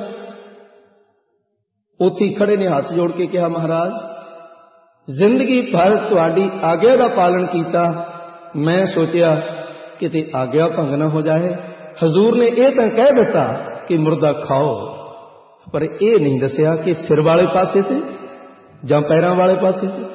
उत्थे खड़े ने हाथ जोड़ के कहा, महाराज जिंदगी भर तुहाडी आग्या का पालन किया, मैं सोचा किते आग्या भंग ना हो जाए। हजूर ने यह तो कह दिता कि मुर्दा खाओ, पर यह नहीं दसिया कि सिर वाले पासे से जां पैरों वाले पासे से।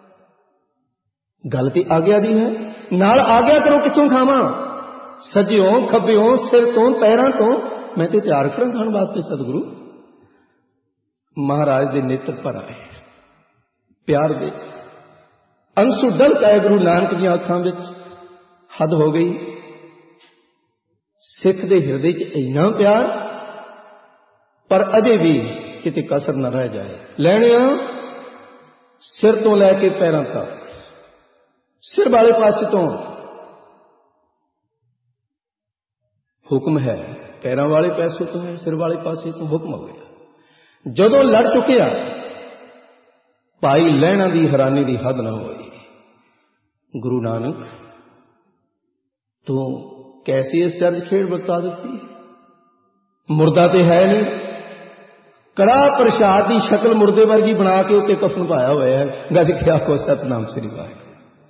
गल तो आग्या दी है, नाल आग्या करो किथों खावां? सज्जियों खब्बियों सिर तो पैरों तो मैं तो तैयार करा खाण वास्ते। सतगुरु महाराज के नेत्र भर आए प्यार दे, अंसू डल पाए गुरु नानक दी अखां विच। हद हो गई। सिख दे हिरदे च इन्ना प्यार, पर अजे भी किते कसर न रह जाए। लैणे सिर तो लैके पैरों तक, सिर वाले पासे तो हुक्म है, पैरों वाले पासे तो है, सिर वाले पासे तो हुक्म हो गया। जदों लड़ चुकिया भाई लहणा दी हैरानी दी हद न होई। गुरु नानक तू कैसी इस चर्च खेड़ बता दी? मुर्दा तो है नहीं, कड़ा प्रसाद की शक्ल मुर्दे वर्गी बना के उत्ते कफन पाया हुआ है। गज क्या को सतनाम श्री वाहिगुरू।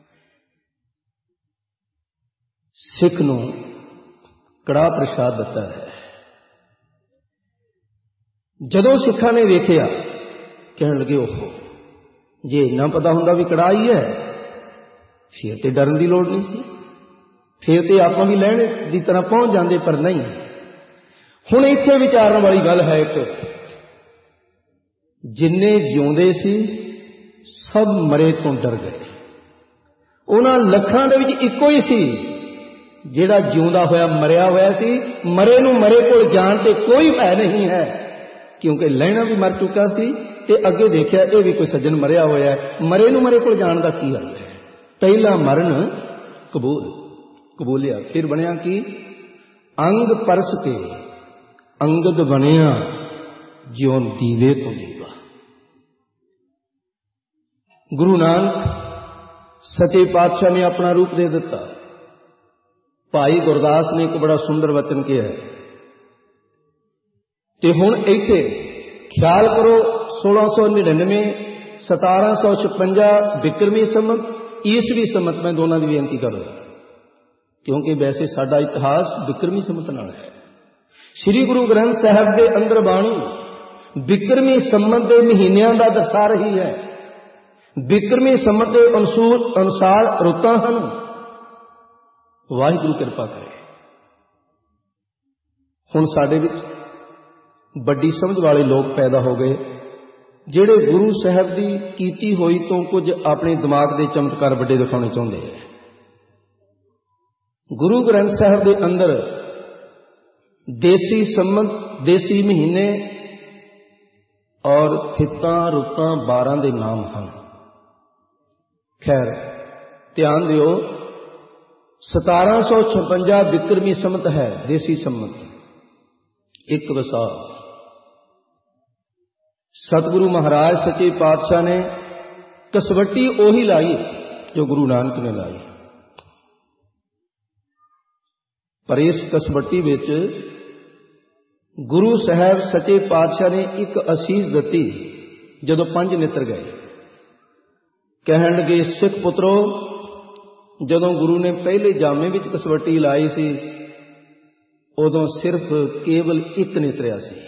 सिख नूं कड़ा प्रसाद दिता है। जदों सिखा ने वेखिया कहन लगे, ओहो जे इन्ना पता हुंदा भी कड़ा ही है फिर तो डरन की लोड़ नहीं सी, फिर तो आप भी लहणे की तरह पहुंच जाते, पर नहीं। हुण इत्थे विचारन वाली गल है एक, जिन्ने जिउंदे सी सब मरे तो डर गए। उन्हां लखां दे विच इक्को ही सी जिहड़ा जिउंदा होया मरिया होया सी। मरे नूं मरे कोल जाण ते कोई भय नहीं है, क्योंकि लहणा भी मर चुका सी ते अगे देखिया ये भी कोई सज्जन मरिया होया है। मरे नूं मरे कोल जाण दा की अर्थ है? पहला मरण कबूल कबूलिया, फिर बनया कि अंग परस के अंगद बनिया ज्यों दीवे तो दीवा। गुरु नानक सच्चे पातशाह ने अपना रूप दे दिता। भाई गुरदास ने एक बड़ा सुंदर वचन किया है, ते हुण इत्थे ख्याल करो सोलह सौ निन्यानवे सतारह सौ छप्पंजा बिक्रमी संमत ईसवी संमत, मैं दोनों की बेनती करूँ क्योंकि वैसे साडा इतिहास बिक्रमी संमत नाल है। श्री गुरु ग्रंथ साहब के अंदर बाणी बिक्रमी संमत के महीनों का दसा रही है। बिक्रमी संमत के अनुसार रुतां हन। वाहिगुरू कृपा करे हुण साडे विच बड़ी समझ वाले लोग पैदा हो गए, जिहड़े गुरु साहब की कीती हुई तो कुछ अपने दिमाग के चमत्कार बड़े दिखाने चाहते हैं। गुरु ग्रंथ साहब के अंदर देसी संमत, देसी महीने और थितां रुतां बारां के नाम हैं। खैर ध्यान दिओ, सतारह सौ छप्पंजा बिक्रमी संमत है देसी संमत, एक वसाल। सतगुरु महाराज सच्चे पातशाह ने कसवट्टी ओही लाई जो गुरु नानक ने लाई, पर इस कसवट्टी विच गुरु साहब सच्चे पातशाह ने एक असीस दती। जदों पंज नेत्र गए, कहन लगे, सिख पुत्रो, जदों गुरु ने पहले जामे विच कसवट्टी लाई सी उदों सिर्फ केवल एक नेत्रिया सी।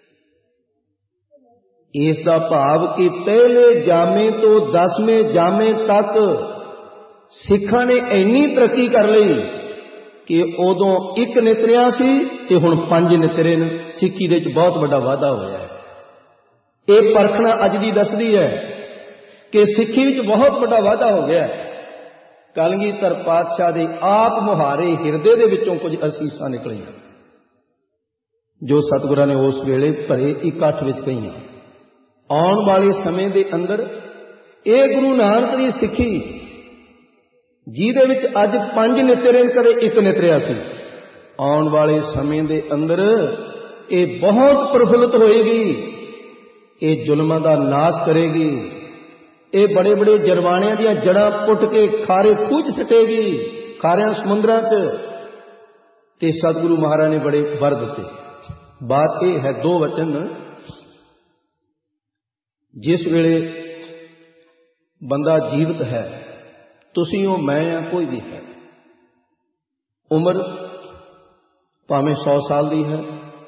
इसका भाव कि पहले जामे तो दसवें जामे तक सिखा ने इन्नी तरक्की कर ली कि उदों एक नेत्रिया सी ते हुण पंज नेत्रे ने। सिक्खी दे विच बहुत बड़ा वाधा होया है। ये परखना अज दी दसदी है कि सिक्खी विच बहुत बड़ा वाधा हो गया है। कलगीधर पातशाह दे आप मुहारे हिरदे दे विचों कुछ असीसां निकलियां। जो सतगुਰਾਂ ने उस वेले भरे इकट्ठ विच कहीआं। आउण वाले समय दे अंदर ये गुरु नानक दी सिੱਖੀ ਜਿਹਦੇ ਵਿੱਚ ਅੱਜ ਪੰਜ ਨਿਤਰੇ ਕਦੇ ਇੱਕ ਨਿਤਰਿਆ ਸੀ, ਆਉਣ ਵਾਲੇ ਸਮੇਂ ਦੇ ਅੰਦਰ ਇਹ ਬਹੁਤ ਪ੍ਰਫੁੱਲਤ ਹੋਏਗੀ, ਇਹ ਜ਼ੁਲਮਾਂ ਦਾ ਨਾਸ਼ ਕਰੇਗੀ, ਇਹ ਬੜੇ ਬੜੇ ਜਰਵਾਣਿਆਂ ਦੀਆਂ ਜੜ੍ਹਾਂ ਪੁੱਟ ਕੇ ਖਾਰੇ ਖੂਹ 'ਚ ਸਟੇਗੀ, ਖਾਰਿਆਂ ਸਮੁੰਦਰਾਂ 'ਚ। ਤੇ ਸਤਿਗੁਰੂ ਮਹਾਰਾਜ ਨੇ ਬੜੇ ਵਰ ਦਿੱਤੇ। ਬਾਤ ਇਹ ਹੈ, ਦੋ ਵਚਨ, ਜਿਸ ਵੇਲੇ ਬੰਦਾ ਜੀਵਤ ਹੈ, ਤੁਸੀਂ ਹੋ, ਮੈਂ ਆ, ਕੋਈ ਵੀ ਹੈ, ਉਮਰ ਭਾਵੇਂ ਸੌ ਸਾਲ ਦੀ ਹੈ,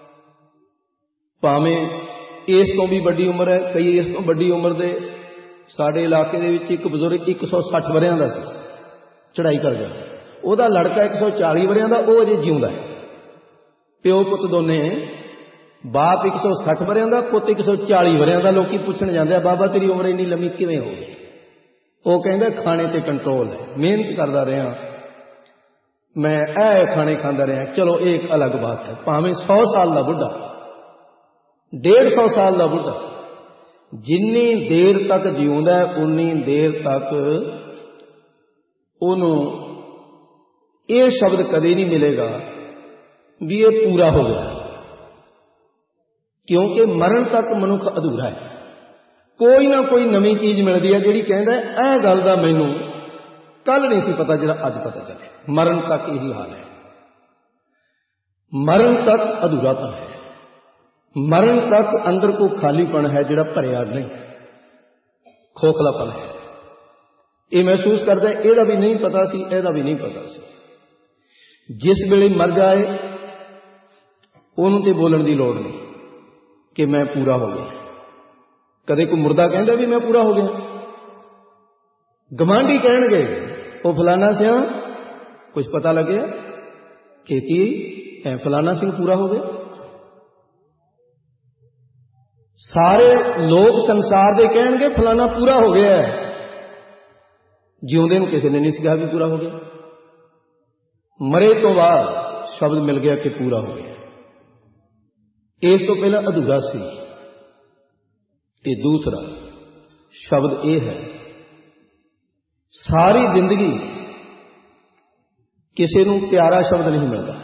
ਭਾਵੇਂ ਇਸ ਤੋਂ ਵੀ ਵੱਡੀ ਉਮਰ ਹੈ, ਕਈ ਇਸ ਤੋਂ ਵੱਡੀ ਉਮਰ ਦੇ। ਸਾਡੇ ਇਲਾਕੇ ਦੇ ਵਿੱਚ ਇੱਕ ਬਜ਼ੁਰਗ ਇੱਕ ਸੌ ਸੱਠ ਵਰਿਆਂ ਦਾ ਸੀ, ਚੜ੍ਹਾਈ ਕਰ ਗਿਆ। ਉਹਦਾ ਲੜਕਾ ਇੱਕ ਸੌ ਚਾਲੀ ਵਰਿਆਂ ਦਾ, ਉਹ ਅਜੇ ਜਿਉਂਦਾ ਹੈ। ਪਿਓ ਪੁੱਤ ਦੋਨੇ, ਬਾਪ ਇੱਕ ਸੌ ਸੱਠ ਵਰਿਆਂ ਦਾ, ਪੁੱਤ ਇੱਕ ਸੌ ਚਾਲੀ ਵਰਿਆਂ ਦਾ। ਲੋਕੀ ਪੁੱਛਣ ਜਾਂਦੇ ਆ, ਬਾਬਾ ਤੇਰੀ ਉਮਰ ਇੰਨੀ ਲੰਮੀ ਕਿਵੇਂ ਹੋ ਗਈ? ਉਹ ਕਹਿੰਦਾ ਖਾਣੇ ਤੇ ਕੰਟਰੋਲ ਹੈ, ਮਿਹਨਤ ਕਰਦਾ ਰਿਹਾ ਮੈਂ, ਇਹ ਖਾਣੇ ਖਾਂਦਾ ਰਿਹਾ। ਚਲੋ ਇਹ ਇੱਕ ਅਲੱਗ ਬਾਤ ਹੈ। ਭਾਵੇਂ ਸੌ ਸਾਲ ਦਾ ਬੁੱਢਾ, ਡੇਢ ਸੌ ਸਾਲ ਦਾ ਬੁੱਢਾ, ਜਿੰਨੀ ਦੇਰ ਤੱਕ ਜਿਉਂਦਾ ਉਨੀ ਦੇਰ ਤੱਕ ਉਹਨੂੰ ਇਹ ਸ਼ਬਦ ਕਦੇ ਨਹੀਂ ਮਿਲੇਗਾ ਵੀ ਇਹ ਪੂਰਾ ਹੋ ਗਿਆ, ਕਿਉਂਕਿ ਮਰਨ ਤੱਕ ਮਨੁੱਖ ਅਧੂਰਾ ਹੈ। ਕੋਈ ਨਾ ਕੋਈ ਨਵੀਂ ਚੀਜ਼ ਮਿਲਦੀ ਹੈ ਜਿਹੜੀ ਕਹਿੰਦਾ ਇਹ ਗੱਲ ਦਾ ਮੈਨੂੰ ਕੱਲ ਨਹੀਂ ਸੀ ਪਤਾ, ਜਿਹੜਾ ਅੱਜ ਪਤਾ ਚੱਲੇ। ਮਰਨ ਤੱਕ ਇਹੀ ਹਾਲ ਹੈ, ਮਰਨ ਤੱਕ ਅਧੂਰਾਪਨ ਹੈ, ਮਰਨ ਤੱਕ ਅੰਦਰ ਕੋਈ ਖਾਲੀਪਨ ਹੈ ਜਿਹੜਾ ਭਰਿਆ ਨਹੀਂ, ਖੋਖਲਾਪਨ ਹੈ। ਇਹ ਮਹਿਸੂਸ ਕਰਦਾ, ਇਹਦਾ ਵੀ ਨਹੀਂ ਪਤਾ ਸੀ, ਇਹਦਾ ਵੀ ਨਹੀਂ ਪਤਾ ਸੀ। ਜਿਸ ਵੇਲੇ ਮਰ ਜਾਏ ਉਹਨੂੰ ਤੇ ਬੋਲਣ ਦੀ ਲੋੜ ਨਹੀਂ ਕਿ ਮੈਂ ਪੂਰਾ ਹੋ ਗਿਆ। ਕਦੇ ਕੋਈ ਮੁਰਦਾ ਕਹਿੰਦਾ ਵੀ ਮੈਂ ਪੂਰਾ ਹੋ ਗਿਆ? ਗਵਾਂਢੀ ਕਹਿਣਗੇ ਉਹ ਫਲਾਨਾ ਸਿਆ, ਕੁਝ ਪਤਾ ਲੱਗਿਆ ਕਿ ਕੀ ਐ ਫਲਾਨਾ ਸਿੰਘ ਪੂਰਾ ਹੋ ਗਿਆ? ਸਾਰੇ ਲੋਕ ਸੰਸਾਰ ਦੇ ਕਹਿਣਗੇ ਫਲਾਨਾ ਪੂਰਾ ਹੋ ਗਿਆ। ਜਿਉਂਦੇ ਨੂੰ ਕਿਸੇ ਨੇ ਨਹੀਂ ਸੀ ਕਿਹਾ ਵੀ ਪੂਰਾ ਹੋ ਗਿਆ। ਮਰੇ ਤੋਂ ਬਾਅਦ ਸ਼ਬਦ ਮਿਲ ਗਿਆ ਕਿ ਪੂਰਾ ਹੋ ਗਿਆ। ਇਸ ਤੋਂ ਪਹਿਲਾਂ ਅਧੂਰਾ ਸੀ। ਤੇ ਦੂਸਰਾ ਸ਼ਬਦ ਇਹ ਹੈ, ਸਾਰੀ ਜ਼ਿੰਦਗੀ ਕਿਸੇ ਨੂੰ ਪਿਆਰਾ ਸ਼ਬਦ ਨਹੀਂ ਮਿਲਦਾ।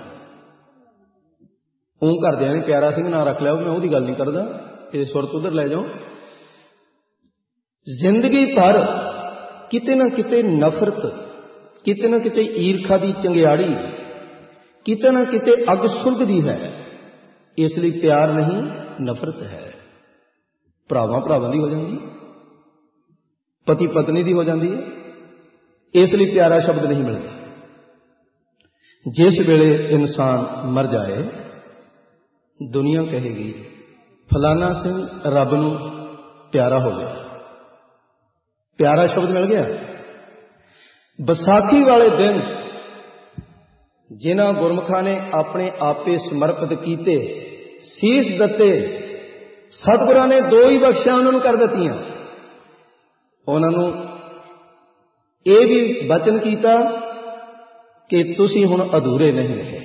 ਉਹ ਘਰਦਿਆਂ ਨੇ ਪਿਆਰਾ ਸਿੰਘ ਨਾਂ ਰੱਖ ਲਿਆ, ਮੈਂ ਉਹਦੀ ਗੱਲ ਨਹੀਂ ਕਰਦਾ, ਇਹ ਸੁਰਤ ਉਧਰ ਲੈ ਜਾਓ। ਜ਼ਿੰਦਗੀ ਭਰ ਕਿਤੇ ਨਾ ਕਿਤੇ ਨਫ਼ਰਤ, ਕਿਤੇ ਨਾ ਕਿਤੇ ਈਰਖਾ ਦੀ ਚੰਗਿਆੜੀ, ਕਿਤੇ ਨਾ ਕਿਤੇ ਅੱਗ ਸੁਲਗਦੀ ਹੈ। ਇਸ ਲਈ ਪਿਆਰ ਨਹੀਂ, ਨਫ਼ਰਤ ਹੈ। ਭਰਾਵਾਂ ਭਰਾਵਾਂ ਦੀ ਹੋ ਜਾਂਦੀ, ਪਤੀ ਪਤਨੀ ਦੀ ਹੋ ਜਾਂਦੀ ਹੈ। ਇਸ ਲਈ ਪਿਆਰਾ ਸ਼ਬਦ ਨਹੀਂ ਮਿਲਦਾ। ਜਿਸ ਵੇਲੇ ਇਨਸਾਨ ਮਰ ਜਾਏ, ਦੁਨੀਆ ਕਹੇਗੀ ਫਲਾਨਾ ਸਿੰਘ ਰੱਬ ਨੂੰ ਪਿਆਰਾ ਹੋ ਗਿਆ, ਪਿਆਰਾ ਸ਼ਬਦ ਮਿਲ ਗਿਆ। ਵਿਸਾਖੀ ਵਾਲੇ ਦਿਨ ਜਿਨ੍ਹਾਂ ਗੁਰਮੁਖਾਂ ਨੇ ਆਪਣੇ ਆਪੇ ਸਮਰਪਿਤ ਕੀਤੇ, ਸੀਸ ਦਿੱਤੇ, ਸਤਿਗੁਰਾਂ ਨੇ ਦੋ ਹੀ ਬਖਸ਼ਾਂ ਉਹਨਾਂ ਨੂੰ ਕਰ ਦਿੱਤੀਆਂ। ਉਹਨਾਂ ਨੂੰ ਇਹ ਵੀ ਬਚਨ ਕੀਤਾ ਕਿ ਤੁਸੀਂ ਹੁਣ ਅਧੂਰੇ ਨਹੀਂ ਰਹੇ।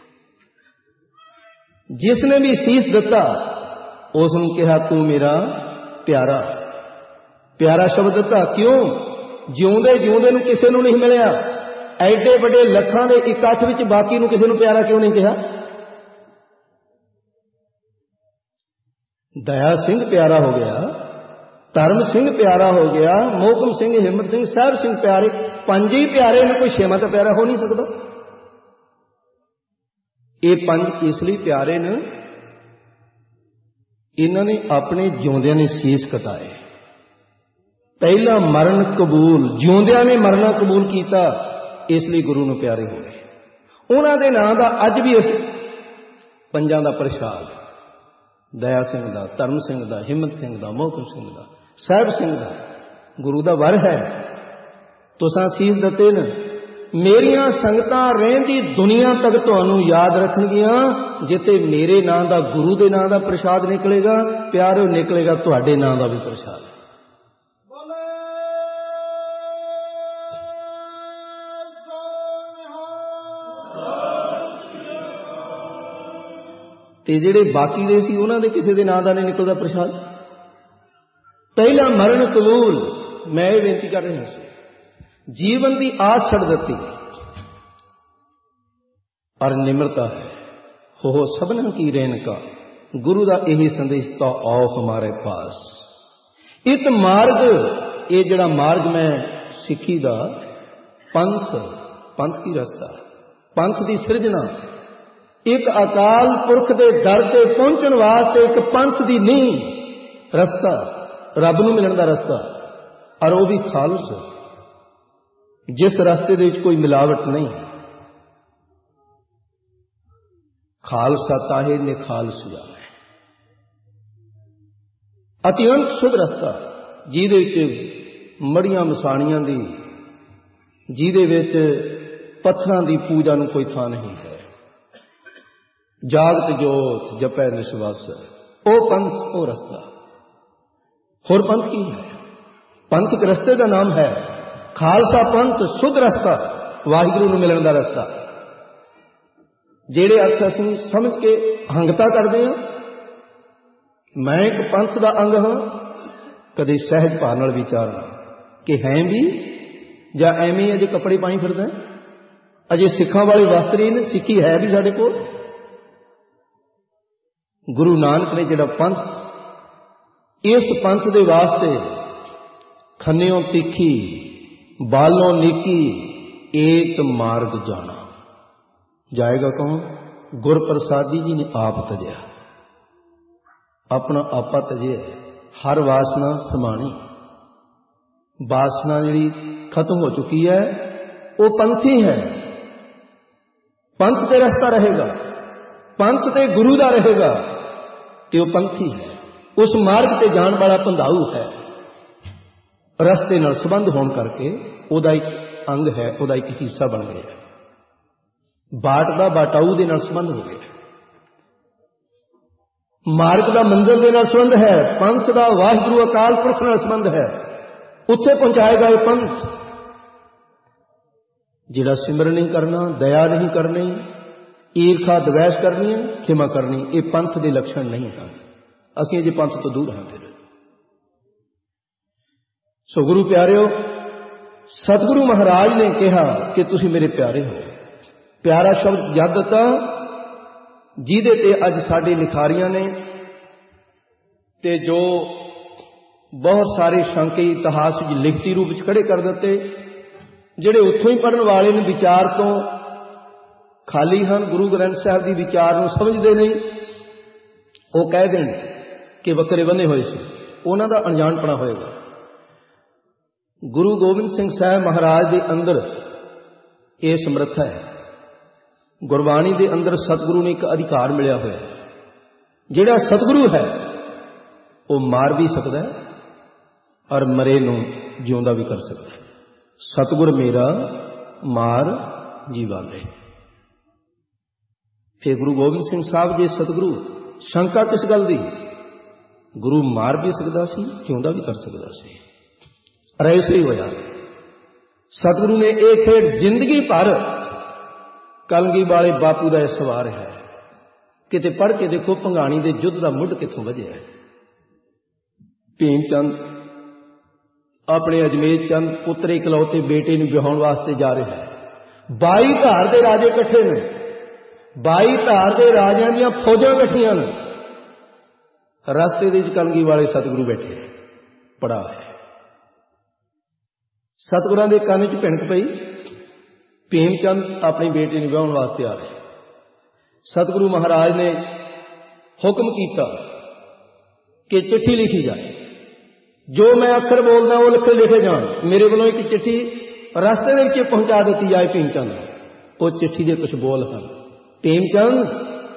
ਜਿਸ ਨੇ ਵੀ ਸੀਸ ਦਿੱਤਾ ਉਸ ਨੂੰ ਕਿਹਾ ਤੂੰ ਮੇਰਾ ਪਿਆਰਾ। ਪਿਆਰਾ ਸ਼ਬਦ ਦਿੱਤਾ ਕਿਉਂ? ਜਿਉਂਦੇ ਜਿਉਂਦੇ ਨੂੰ ਕਿਸੇ ਨੂੰ ਨਹੀਂ ਮਿਲਿਆ। ਐਡੇ ਵੱਡੇ ਲੱਖਾਂ ਦੇ ਇਕੱਠ ਵਿੱਚ ਬਾਕੀ ਨੂੰ ਕਿਸੇ ਨੂੰ ਪਿਆਰਾ ਕਿਉਂ ਨਹੀਂ ਕਿਹਾ? ਦਇਆ ਸਿੰਘ ਪਿਆਰਾ ਹੋ ਗਿਆ, ਧਰਮ ਸਿੰਘ ਪਿਆਰਾ ਹੋ ਗਿਆ, ਮੋਹਕਮ ਸਿੰਘ, ਹਿੰਮਤ ਸਿੰਘ, ਸਾਹਿਬ ਸਿੰਘ ਪਿਆਰੇ। ਪੰਜ ਹੀ ਪਿਆਰੇ ਨੇ, ਕੋਈ ਛੇਵਾਂ ਤਾਂ ਪਿਆਰਾ ਹੋ ਨਹੀਂ ਸਕਦਾ। ਇਹ ਪੰਜ ਇਸ ਲਈ ਪਿਆਰੇ ਨੇ, ਇਹਨਾਂ ਨੇ ਆਪਣੇ ਜਿਉਂਦਿਆਂ ਨੇ ਸੀਸ ਕਟਾਏ। ਪਹਿਲਾ ਮਰਨ ਕਬੂਲ, ਜਿਉਂਦਿਆਂ ਨੇ ਮਰਨਾ ਕਬੂਲ ਕੀਤਾ, ਇਸ ਲਈ ਗੁਰੂ ਨੂੰ ਪਿਆਰੇ ਹੋ ਗਏ। ਉਹਨਾਂ ਦੇ ਨਾਂ ਦਾ ਅੱਜ ਵੀ ਅਸੀਂ ਪੰਜਾਂ ਦਾ ਪ੍ਰਸ਼ਾਦ, ਦਇਆ ਸਿੰਘ ਦਾ, ਧਰਮ ਸਿੰਘ ਦਾ, ਹਿੰਮਤ ਸਿੰਘ ਦਾ, ਮੋਹਕਮ ਸਿੰਘ ਦਾ, ਸਾਹਿਬ ਸਿੰਘ ਦਾ, ਗੁਰੂ ਦਾ ਵਰ ਹੈ। ਤੁਸਾਂ ਸੀਸ ਦਿੱਤੇ ਨੇ। ਮੇਰੀਆਂ ਸੰਗਤਾਂ ਰਹਿੰਦੀ ਦੁਨੀਆ ਤੱਕ ਤੁਹਾਨੂੰ ਯਾਦ ਰੱਖਣਗੀਆਂ। ਜਿੱਥੇ ਮੇਰੇ ਨਾਂ ਦਾ, ਗੁਰੂ ਦੇ ਨਾਂ ਦਾ ਪ੍ਰਸ਼ਾਦ ਨਿਕਲੇਗਾ, ਪਿਆਰਿਓ ਨਿਕਲੇਗਾ ਤੁਹਾਡੇ ਨਾਂ ਦਾ ਵੀ ਪ੍ਰਸ਼ਾਦ। ते जिहड़े बाकी दे सी उन्हां दे किसी दे नां दा नहीं निकलदा प्रसाद। पहला मरण कबूल, मैं ये बेनती कर रहा सी, जीवन की आस छड़ दी और निम्रता है हो सबना की रेनका, गुरु का यही संदेश तो आओ हमारे पास। इत मार्ग, ये जड़ा मार्ग मैं सिक्खी दा पंथ, पंथ की रस्ता, पंथ की सिरजना, एक अकाल पुरख के दर से पहुंचने वास्ते एक पंथ की नींह रस्ता, रब नूं मिलण दा रस्ता, और वह भी खालस, जिस रस्ते दे विच कोई मिलावट नहीं। खालसा ताहे ने खालस जाना है, अत्यंत शुद्ध रस्ता, जिहदे विच मड़ियां मसाणियां दी, जिहदे विच पत्थरां दी पूजा नूं कोई थां नहीं है। जागत जोत जपै निश्वास, ओ पंथ ओ रस्ता। होर पंथ की है? पंथ के रस्ते का नाम है खालसा पंथ, शुद्ध रस्ता, वाहिगुरू नूं मिलण दा रस्ता। जेड़े अर्थ असीं समझ के हंगता करते हैं, मैं एक पंथ का अंग हाँ, कदे सहज भाव नाल विचारना कि है भी जां एवें अजे कपड़े पाई फिरदा है, अजे सिखां वाले वस्त्र ही ने, सिक्खी है भी साडे कोल। गुरु नानक ने जिहड़ा पंथ, इस पंथ दे वास्ते खन्नियों तीखी बालों नीकी एक मार्ग जाना। जाएगा कौन? गुर प्रसादी जी ने आप तजिया, अपना आपा तजिया, हर वासना समानी, वासना जी खत्म हो चुकी है, वो पंथी है। पंथ ते रास्ता रहेगा, पंथ ते गुरु दा रहेगा, ते वो पंथी है। उस मार्ग ते जान वाला पंधाऊ है, रस्ते नाल संबंध होने करके ओदा एक अंग है, ओदा एक हिस्सा बन गया। बाट का बाटाऊ दे नाल संबंध हो गया, मार्ग का मंजिल दे नाल संबंध है, पंथ का वाहिगुरू अकाल पुरख नाल संबंध है, उत्थे पहुंचाएगा ये पंथ। जिहड़ा सिमरन नहीं करना, दया नहीं करनी, ईर्खा द्वेष करनी, खिमा करनी, ये पंथ के लक्षण नहीं हैं। असीं अजे पंथ तो दूर हैं। फिर सो गुरु प्यारिओ, सतगुरु महाराज ने कहा कि तुसीं मेरे प्यारे हो। प्यारा शब्द जद तां जिहदे ते अज साडी लिखारियां ने ते जो बहुत सारे शांकी इतिहास लिखती रूप च खड़े कर दिते, जिहड़े उत्थों ही पढ़न वाले ने विचार तो खाली हैं, गुरु ग्रंथ साहब की विचार नूं समझदे नहीं, वो कह देण कि वक्रे बने हुए सी, उन्हां दा अणजाणपणा होएगा। गुरु गोबिंद सिंह साहब महाराज के अंदर यह समर्था है, गुरबाणी के अंदर सतगुरु ने एक अधिकार मिलिया हुआ है। जिहड़ा सतगुरु है वो मार भी सकता है और मरे नूं जिउंदा भी कर सकता है। सतगुर मेरा मार जीवाले। फिर गुरु गोबिंद सिंह साहब जी सतगुरु, शंका किस गल दी? गुरु मार भी सकता सी, जिउंदा भी कर सकता सी, और ऐसे ही होया। सतगुरु ने एक खेड जिंदगी भर कलगी वाले बापू का सवार है। किते पढ़ के देखो भंगाणी के युद्ध का मुढ़ कितों वजिया है। भीम चंद अपने अजमेर चंद पुत्र इकलौते बेटे नूं विहाउण वास्ते जा रहा है। बाई धार के राजे इकट्ठे ने, बाई धार के राजियां दीयां फौजां इकट्ठियां ने। रस्ते दे विच कलगी वाले सतगुरु बैठे, पड़ा है। सतगुरां दे कान च भिणक पई। भीमचंद अपने बेटे नूं विहाउण वास्ते आ रहे। सतगुरु महाराज ने हुक्म किया कि चिट्ठी लिखी जाए, जो मैं अखर बोलदा वो लिखे लिखे जान। मेरे वालों एक चिट्ठी रास्ते दे विच पहुंचा दी जाए भीमचंद। वो चिट्ठी के कुछ बोल हैं। भीमचंद,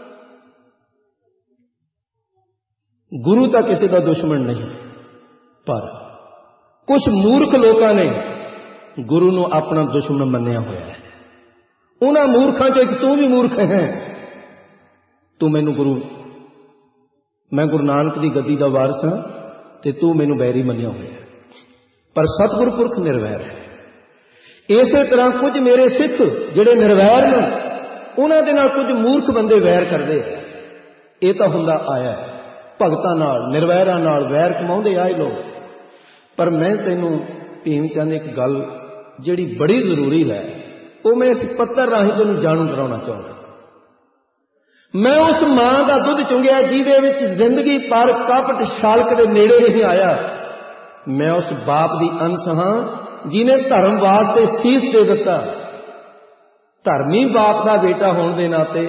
गुरु तो किसी का दुश्मन नहीं, पर कुछ मूर्ख लोगों ने गुरु नूं अपना दुश्मन मन्निया होया है। उन्हां मूर्खां चों एक तू भी मूर्ख है। तू मैनू गुरु, मैं गुरु नानक की गद्दी का वारस हाँ ते तू मैनू बैरी मन्निया होया है। पर सतगुर पुरख निर्वैर है। इस तरह कुछ मेरे सिख जिहड़े निर्वैर ने, उन्हां दे नाल कुछ मूर्ख बंदे वैर करते हैं। ਇਹ ਤਾਂ ਹੁੰਦਾ ਆਇਆ ਭਗਤਾਂ ਨਾਲ ਨਿਰਵੈਰਾਂ ਨਾਲ ਵੈਰ ਕਮਾਉਂਦੇ ਆਏ ਲੋਕ। ਪਰ ਮੈਂ ਤੈਨੂੰ ਭੀਮ ਚੰਦ ਇੱਕ ਗੱਲ ਜਿਹੜੀ ਬੜੀ ਜ਼ਰੂਰੀ ਹੈ ਉਹ ਮੈਂ ਇਸ ਪੱਤਰ ਰਾਹੀਂ ਤੈਨੂੰ ਜਾਣੂ ਕਰਾਉਣਾ ਚਾਹੁੰਦਾ। ਮੈਂ ਉਸ ਮਾਂ ਦਾ ਦੁੱਧ ਚੁੰਗਿਆ ਜਿਹਦੇ ਵਿੱਚ ਜ਼ਿੰਦਗੀ ਪਰ ਕਪਟ ਛਾਲਕ ਦੇ ਨੇੜੇ ਨਹੀਂ ਆਇਆ। ਮੈਂ ਉਸ ਬਾਪ ਦੀ ਅੰਸ਼ ਹਾਂ ਜਿਹਨੇ ਧਰਮ ਵਾਸਤੇ ਸੀਸ ਦੇ ਦਿੱਤਾ। ਧਰਮੀ ਬਾਪ ਦਾ ਬੇਟਾ ਹੋਣ ਦੇ ਨਾਤੇ,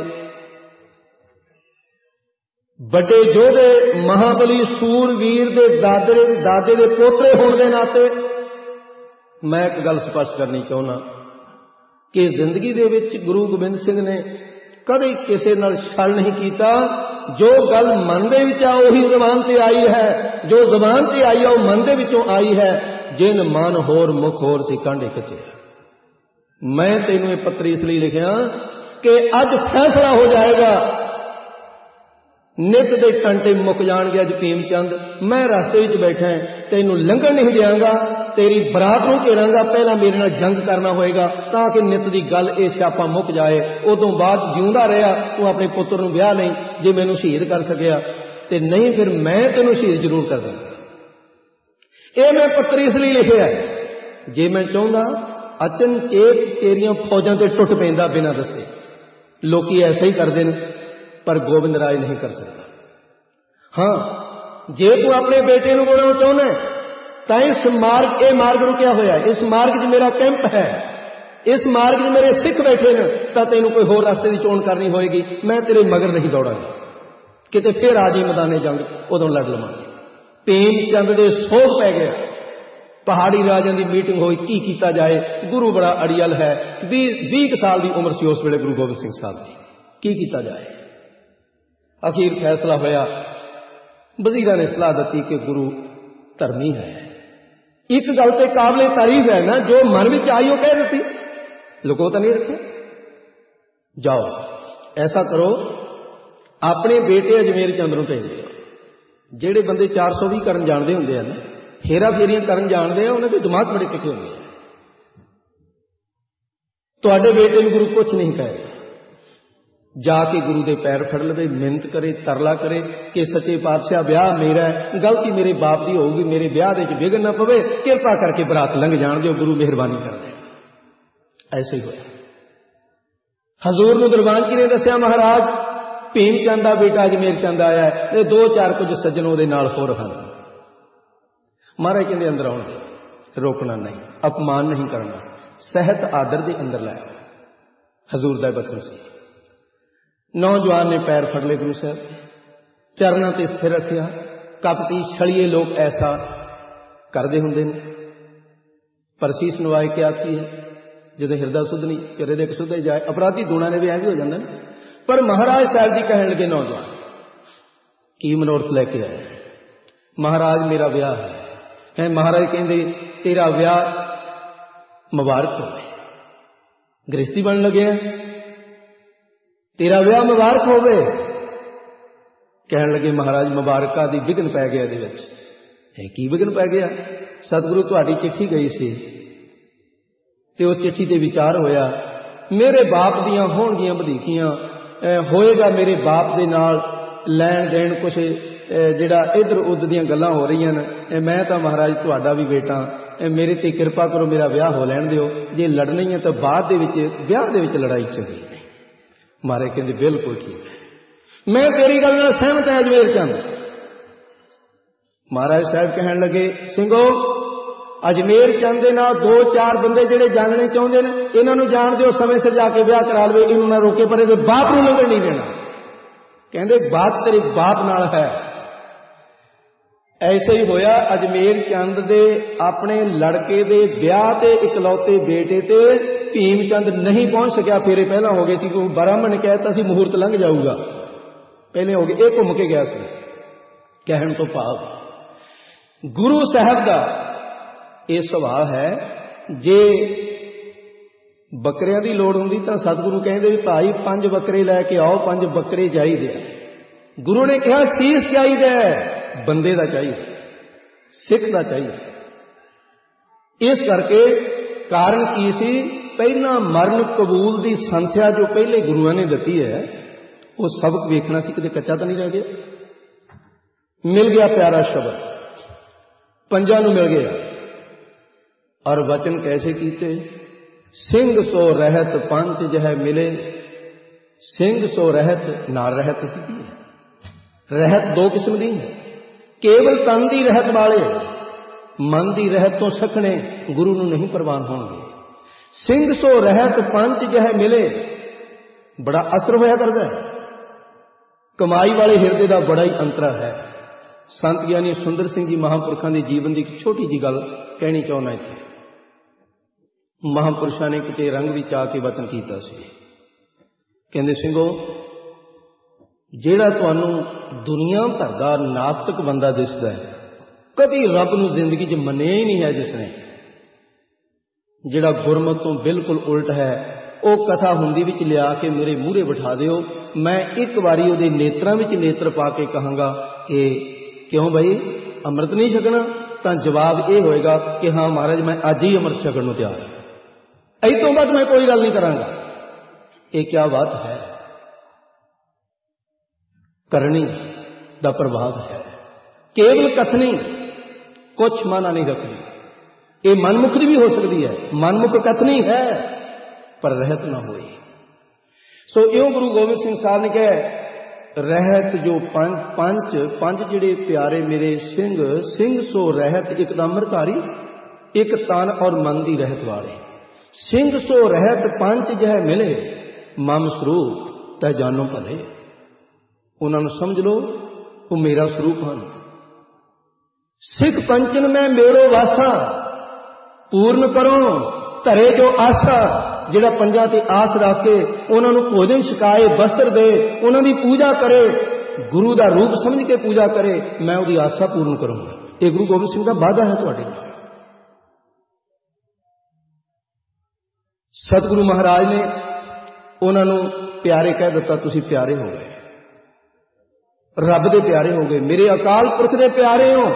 ਵੱਡੇ ਯੋਧੇ ਮਹਾਬਲੀ ਸੂਰਵੀਰ ਦੇ ਦਾਦੇ ਦਾਦੇ ਦੇ ਪੋਤਰੇ ਹੋਣ ਦੇ ਨਾਤੇ ਮੈਂ ਇੱਕ ਗੱਲ ਸਪਸ਼ਟ ਕਰਨੀ ਚਾਹੁੰਦਾ ਕਿ ਜ਼ਿੰਦਗੀ ਦੇ ਵਿੱਚ ਗੁਰੂ ਗੋਬਿੰਦ ਸਿੰਘ ਨੇ ਕਦੇ ਕਿਸੇ ਨਾਲ ਛਲ ਨਹੀਂ ਕੀਤਾ। ਜੋ ਗੱਲ ਮਨ ਦੇ ਵਿੱਚ ਆ ਉਹੀ ਜ਼ਬਾਨ ਤੇ ਆਈ ਹੈ, ਜੋ ਜ਼ਬਾਨ ਤੇ ਆਈ ਆ ਉਹ ਮਨ ਦੇ ਵਿੱਚੋਂ ਆਈ ਹੈ। ਜਿਨ ਮਨ ਹੋਰ ਮੁਖ ਹੋਰ ਸੀ ਕਾਂਢੇ ਕੱਚੇ। ਮੈਂ ਤੈਨੂੰ ਇਹ ਪੱਤਰ ਇਸ ਲਈ ਲਿਖਿਆ ਕਿ ਅੱਜ ਫੈਸਲਾ ਹੋ ਜਾਏਗਾ। ਨਿਤ ਦੇ ਘੰਟੇ ਮੁੱਕ ਜਾਣਗੇ। ਅੱਜ ਭੀਮ ਚੰਦ ਮੈਂ ਰਸਤੇ ਵਿੱਚ ਬੈਠਾ, ਤੈਨੂੰ ਲੰਘਣ ਨਹੀਂ ਦਿਆਂਗਾ, ਤੇਰੀ ਬਰਾਤ ਨੂੰ ਘੇਰਾਂਗਾ। ਪਹਿਲਾਂ ਮੇਰੇ ਨਾਲ ਜੰਗ ਕਰਨਾ ਹੋਏਗਾ ਤਾਂ ਕਿ ਨਿਤ ਦੀ ਗੱਲ ਇਹ ਸਿਆਪਾ ਮੁੱਕ ਜਾਏ। ਉਦੋਂ ਬਾਅਦ ਜਿਉਂਦਾ ਰਿਹਾ ਤੂੰ ਆਪਣੇ ਪੁੱਤਰ ਨੂੰ ਵਿਆਹ ਲਈ ਜੇ ਮੈਨੂੰ ਸ਼ਹੀਦ ਕਰ ਸਕਿਆ, ਤੇ ਨਹੀਂ ਫਿਰ ਮੈਂ ਤੈਨੂੰ ਸ਼ਹੀਦ ਜ਼ਰੂਰ ਕਰ ਦਾਂਗਾ। ਇਹ ਮੈਂ ਪੱਤਰ ਇਸ ਲਈ ਲਿਖਿਆ ਜੇ ਮੈਂ ਚਾਹੁੰਦਾ ਅਚਨਚੇਤ ਤੇਰੀਆਂ ਫੌਜਾਂ ਤੇ ਟੁੱਟ ਪੈਂਦਾ ਬਿਨਾਂ ਦੱਸੇ। ਲੋਕੀ ਐਸਾ ਹੀ ਕਰਦੇ ਨੇ ਪਰ ਗੋਬਿੰਦ ਰਾਏ ਨਹੀਂ ਕਰ ਸਕਦਾ। ਹਾਂ, ਜੇ ਤੂੰ ਆਪਣੇ ਬੇਟੇ ਨੂੰ ਬਣਾਉਣਾ ਚਾਹੁੰਦਾ ਤਾਂ ਇਸ ਮਾਰਗ ਇਹ ਮਾਰਗ ਰੁਕਿਆ ਹੋਇਆ, ਇਸ ਮਾਰਗ 'ਚ ਮੇਰਾ ਕੈਂਪ ਹੈ, ਇਸ ਮਾਰਗ 'ਚ ਮੇਰੇ ਸਿੱਖ ਬੈਠੇ ਨੇ, ਤਾਂ ਤੈਨੂੰ ਕੋਈ ਹੋਰ ਰਸਤੇ ਦੀ ਚੋਣ ਕਰਨੀ ਹੋਏਗੀ। ਮੈਂ ਤੇਰੇ ਮਗਰ ਨਹੀਂ ਦੌੜਾਂਗਾ। ਕਿਤੇ ਫਿਰ ਆ ਜੀ ਮੈਦਾਨੇ ਜੰਗ, ਉਦੋਂ ਲੜ ਲਵਾਂਗੇ। ਭੀਮ ਚੰਦ ਦੇ ਸੋਗ ਪੈ ਗਿਆ। ਪਹਾੜੀ ਰਾਜਿਆਂ ਦੀ ਮੀਟਿੰਗ ਹੋਈ, ਕੀ ਕੀਤਾ ਜਾਏ। ਗੁਰੂ ਬੜਾ ਅੜੀਅਲ ਹੈ। ਵੀਹ ਵੀਹ ਸਾਲ ਦੀ ਉਮਰ ਸੀ ਉਸ ਵੇਲੇ ਗੁਰੂ ਗੋਬਿੰਦ ਸਿੰਘ ਸਾਹਿਬ ਦੀ। ਕੀ ਕੀਤਾ ਜਾਏ। ਅਖੀਰ ਫੈਸਲਾ ਹੋਇਆ। ਵਜ਼ੀਰਾਂ ਨੇ ਸਲਾਹ ਦਿੱਤੀ ਕਿ ਗੁਰੂ ਧਰਮੀ ਹੈ। ਇੱਕ ਗੱਲ ਤੇ ਕਾਬਲੇ ਤਾਰੀਫ ਹੈ ਨਾ, ਜੋ ਮਨ ਵਿੱਚ ਆਈ ਉਹ ਕਹਿ ਦਿੱਤੀ, ਲੁਕੋ ਤਾਂ ਨਹੀਂ ਰੱਖਿਆ। ਜਾਓ ਐਸਾ ਕਰੋ, ਆਪਣੇ ਬੇਟੇ ਅਜਮੇਰ ਚੰਦ ਨੂੰ ਭੇਜ ਦਿਓ। ਜਿਹੜੇ ਬੰਦੇ ਚਾਰ ਸੌ ਵੀਹ ਕਰਨ ਜਾਣਦੇ ਹੁੰਦੇ ਆ ਨਾ, ਹੇਰਾ ਫੇਰੀਆਂ ਕਰਨ ਜਾਣਦੇ ਆ, ਉਹਨਾਂ ਦੇ ਦਿਮਾਗ ਬੜੇ ਤਿੱਖੇ ਹੁੰਦੇ ਆ। ਤੁਹਾਡੇ ਬੇਟੇ ਨੂੰ ਗੁਰੂ ਕੁਛ ਨਹੀਂ ਕਹੇਗਾ। ਜਾ ਕੇ ਗੁਰੂ ਦੇ ਪੈਰ ਫੜ ਲਵੇ, ਮਿਹਨਤ ਕਰੇ, ਤਰਲਾ ਕਰੇ ਕਿ ਸੱਚੇ ਪਾਤਸ਼ਾਹ ਵਿਆਹ ਮੇਰਾ ਹੈ, ਗਲਤੀ ਮੇਰੇ ਬਾਪ ਦੀ ਹੋਊਗੀ, ਮੇਰੇ ਵਿਆਹ ਦੇ ਵਿੱਚ ਵਿਘਨ ਨਾ ਪਵੇ, ਕਿਰਪਾ ਕਰਕੇ ਬਰਾਤ ਲੰਘ ਜਾਣ ਦਿਓ, ਗੁਰੂ ਮਿਹਰਬਾਨੀ ਕਰ ਦੇ। ਐਸੇ ਹੀ ਹੋਇਆ। ਹਜ਼ੂਰ ਨੂੰ ਦਰਬਾਨ ਜੀ ਨੇ ਦੱਸਿਆ ਮਹਾਰਾਜ ਭੀਮ ਚੰਦ ਦਾ ਬੇਟਾ ਅਜਮੇਰ ਚੰਦ ਆਇਆ ਹੈ, ਤੇ ਦੋ ਚਾਰ ਕੁਝ ਸੱਜਣ ਉਹਦੇ ਨਾਲ ਹੋਰ ਹਨ। ਮਹਾਰਾਜ ਕਹਿੰਦੇ ਅੰਦਰ ਆਉਣਗੇ, ਰੋਕਣਾ ਨਹੀਂ, ਅਪਮਾਨ ਨਹੀਂ ਕਰਨਾ, ਸਹਿਤ ਆਦਰ ਦੇ ਅੰਦਰ ਲਾਇਆ। ਹਜ਼ੂਰ ਦਾ ਬਚਨ ਸੀ। ਨੌਜਵਾਨ ਨੇ ਪੈਰ ਫੜ ਲਏ ਗੁਰੂ ਸਾਹਿਬ, ਚਰਨਾਂ ਤੇ ਸਿਰ ਰੱਖਿਆ। ਕਪਟੀ ਛਲੀਏ ਲੋਕ ਐਸਾ ਕਰਦੇ ਹੁੰਦੇ ਨੇ, ਪਰ ਸੀਸ ਨਵਾਏ ਕੇ ਆਤੀ ਹੈ ਜਦੋਂ ਹਿਰਦਾ ਸੁਧ ਨਹੀਂ, ਹਿਰਦੇ ਦੇ ਇੱਕ ਸੁਧੇ ਜਾਏ। ਅਪਰਾਧੀ ਦੂਣਾ ਨੇ ਵੀ ਐਂ ਵੀ ਹੋ ਜਾਂਦਾ। ਪਰ ਮਹਾਰਾਜ ਸਾਹਿਬ ਜੀ ਕਹਿਣ ਲੱਗੇ, ਨੌਜਵਾਨ ਕੀ ਮਨੋਰਥ ਲੈ ਕੇ ਆਏ। ਮਹਾਰਾਜ ਮੇਰਾ ਵਿਆਹ ਹੈ। ਮਹਾਰਾਜ ਕਹਿੰਦੇ ਤੇਰਾ ਵਿਆਹ ਮੁਬਾਰਕ ਹੋਵੇ। ਗ੍ਰਸਤੀ ਬਣਨ ਲੱਗਿਆ, ਤੇਰਾ ਵਿਆਹ ਮੁਬਾਰਕ ਹੋਵੇ। ਕਹਿਣ ਲੱਗੇ ਮਹਾਰਾਜ ਮੁਬਾਰਕਾਂ ਦੀ ਵਿਘਨ ਪੈ ਗਿਆ ਇਹਦੇ ਵਿੱਚ। ਇਹ ਕੀ ਵਿਘਨ ਪੈ ਗਿਆ। ਸਤਿਗੁਰੂ ਤੁਹਾਡੀ ਚਿੱਠੀ ਗਈ ਸੀ ਤੇ ਉਹ ਚਿੱਠੀ ਤੇ ਵਿਚਾਰ ਹੋਇਆ, ਮੇਰੇ ਬਾਪ ਦੀਆਂ ਹੋਣਗੀਆਂ ਵਧੀਕੀਆਂ, ਹੋਏਗਾ ਮੇਰੇ ਬਾਪ ਦੇ ਨਾਲ ਲੈਣ ਦੇਣ, ਕੁਛ ਜਿਹੜਾ ਇੱਧਰ ਉੱਧਰ ਦੀਆਂ ਗੱਲਾਂ ਹੋ ਰਹੀਆਂ ਨੇ। ਮੈਂ ਤਾਂ ਮਹਾਰਾਜ ਤੁਹਾਡਾ ਵੀ ਬੇਟਾ, ਮੇਰੇ ਤੇ ਕਿਰਪਾ ਕਰੋ, ਮੇਰਾ ਵਿਆਹ ਹੋ ਲੈਣ ਦਿਓ। ਜੇ ਲੜਨਾ ਹੀ ਹੈ ਤਾਂ ਬਾਅਦ ਦੇ ਵਿੱਚ, ਵਿਆਹ ਦੇ ਵਿੱਚ ਲੜਾਈ ਚੰਗੀ ਨਹੀਂ। ਮਹਾਰਾਜ ਕਹਿੰਦੇ ਬਿਲਕੁਲ ਠੀਕ ਹੈ, ਮੈਂ ਤੇਰੀ ਗੱਲ ਨਾਲ ਸਹਿਮਤ ਹਾਂ ਅਜਮੇਰ ਚੰਦ। ਮਹਾਰਾਜ ਸਾਹਿਬ ਕਹਿਣ ਲੱਗੇ, ਸਿੰਘੋ ਅਜਮੇਰ ਚੰਦ ਦੇ ਨਾਲ ਦੋ ਚਾਰ ਬੰਦੇ ਜਿਹੜੇ ਜਾਣਨੇ ਚਾਹੁੰਦੇ ਨੇ, ਇਹਨਾਂ ਨੂੰ ਜਾਣ ਦਿਓ, ਸਮੇਂ ਸਿਰ ਜਾ ਕੇ ਵਿਆਹ ਕਰਾ ਲਵੇ, ਇਹਨੂੰ ਨਾ ਰੋਕੇ, ਪਰ ਇਹਦੇ ਬਾਪ ਨੂੰ ਲੰਘਣ ਨਹੀਂ ਦੇਣਾ। ਕਹਿੰਦੇ ਬਾਤ ਤੇਰੇ ਬਾਪ ਨਾਲ ਹੈ। ਐਸੇ ਹੀ ਹੋਇਆ। ਅਜਮੇਰ ਚੰਦ ਦੇ ਆਪਣੇ ਲੜਕੇ ਦੇ ਵਿਆਹ ਤੇ ਇਕਲੌਤੇ ਬੇਟੇ ਤੇ ਭੀਮ ਚੰਦ ਨਹੀਂ ਪਹੁੰਚ ਸਕਿਆ। ਫੇਰੇ ਪਹਿਲਾਂ ਹੋ ਗਏ ਸੀ, ਕੋਈ ਬ੍ਰਾਹਮਣ ਨੇ ਕਹਿ ਦਿੱਤਾ ਸੀ ਮਹੂਰਤ ਲੰਘ ਜਾਊਗਾ, ਪਹਿਲੇ ਹੋ ਗਏ। ਇਹ ਘੁੰਮ ਕੇ ਗਿਆ ਸੀ। ਕਹਿਣ ਤੋਂ ਭਾਵ ਗੁਰੂ ਸਾਹਿਬ ਦਾ ਇਹ ਸੁਭਾਅ ਹੈ, ਜੇ ਬੱਕਰਿਆਂ ਦੀ ਲੋੜ ਹੁੰਦੀ ਤਾਂ ਸਤਿਗੁਰੂ ਕਹਿੰਦੇ ਵੀ ਭਾਈ ਪੰਜ ਬੱਕਰੇ ਲੈ ਕੇ ਆਓ, ਪੰਜ ਬੱਕਰੇ ਚਾਹੀਦੇ ਆ। ਗੁਰੂ ਨੇ ਕਿਹਾ ਸੀਸ ਚਾਹੀਦਾ ਹੈ, ਬੰਦੇ ਦਾ ਚਾਹੀਦਾ, ਸਿੱਖ ਦਾ ਚਾਹੀਦਾ। ਇਸ ਕਰਕੇ ਕਾਰਨ ਕੀ ਸੀ, ਪਹਿਲਾਂ ਮਰਨ ਕਬੂਲ ਦੀ ਸੰਥਿਆ ਜੋ ਪਹਿਲੇ ਗੁਰੂਆਂ ਨੇ ਦਿੱਤੀ ਹੈ, वो सबक वेखना सी, किते कच्चा तो नहीं रह गया। मिल गया प्यारा शब्द, पंजा नूं मिल गया। और वचन कैसे कीते, सिंह सो रहत पंच जह मिले, सिंह सो रहत नाल रहत की है। रहत दो किस्म दी है, केवल तन की रहत वाले मन की रहत तो सखने गुरु नूं नहीं प्रवान होंगे। सिंह सो रहत पंच जह मिले, बड़ा असर होया करता है। कमाई वाले हिरदे का बड़ा ही अंतरा है। संत ज्ञानी सुंदर सिंह जी महापुरखों के जीवन की एक छोटी जी गल कहनी चाहना। इत्थे महापुरुषों ने किते रंग विच आके वचन कीता सी, कहंदे सिंघो जिहड़ा तुहानू दुनिया भर दा नास्तिक बंदा दिसदा है, कभी रब नूं जिंदगी च मन्निया ही नहीं है जिसने। जिहड़ा गुरमत तो बिल्कुल उल्ट है, वो कथा हुंदी विच लिया के मेरे मूहरे बिठा दिओ, मैं एक बारी उहदे नेत्रां विच नेत्र पा के कहांगा कि क्यों बई अमृत नहीं छकना, तां जवाब यह होएगा कि हाँ महाराज मैं अज ही अमृत छकण नूं तैयार हां, इस तों बाद मैं कोई गल नहीं करांगा। ये क्या बात है, करनी दा प्रभाव है, केवल कथनी, कुछ माना नहीं रखनी। ये मनमुख भी हो सकती है, मनमुख कथनी है पर रहत ना होई। सो इं गुरु गोबिंद सिंह साहब ने कहा रहत जो पंच पंच पंच जिहड़े प्यारे मेरे सिंह, सिंह सो रहत एक दा अमृतधारी, एक तन और मन की रहत वाले। सिंह सो रहत पंच जह मिले, मम स्वरूप तह जानो भले। उन्होंने समझ लो वो मेरा स्वरूप हैं। सिख पंचन में मेरो वासा, पूर्ण करो धरे जो आशा। जिहड़ा पंजां ते आस रख के उन्होंने भोजन छकाए, वस्त्र दे, उन्होंने पूजा करे, गुरु का रूप समझ के पूजा करे, मैं उसकी आशा पूर्ण करूंगा। ये गुरु गोबिंद सिंह का वादा है तुहाडे नाल। सतगुरु महाराज ने उन्होंने प्यारे कह दिता, तुसीं प्यारे हो गए, रब दे प्यारे हो गए, मेरे अकाल पुरख दे प्यारे हो।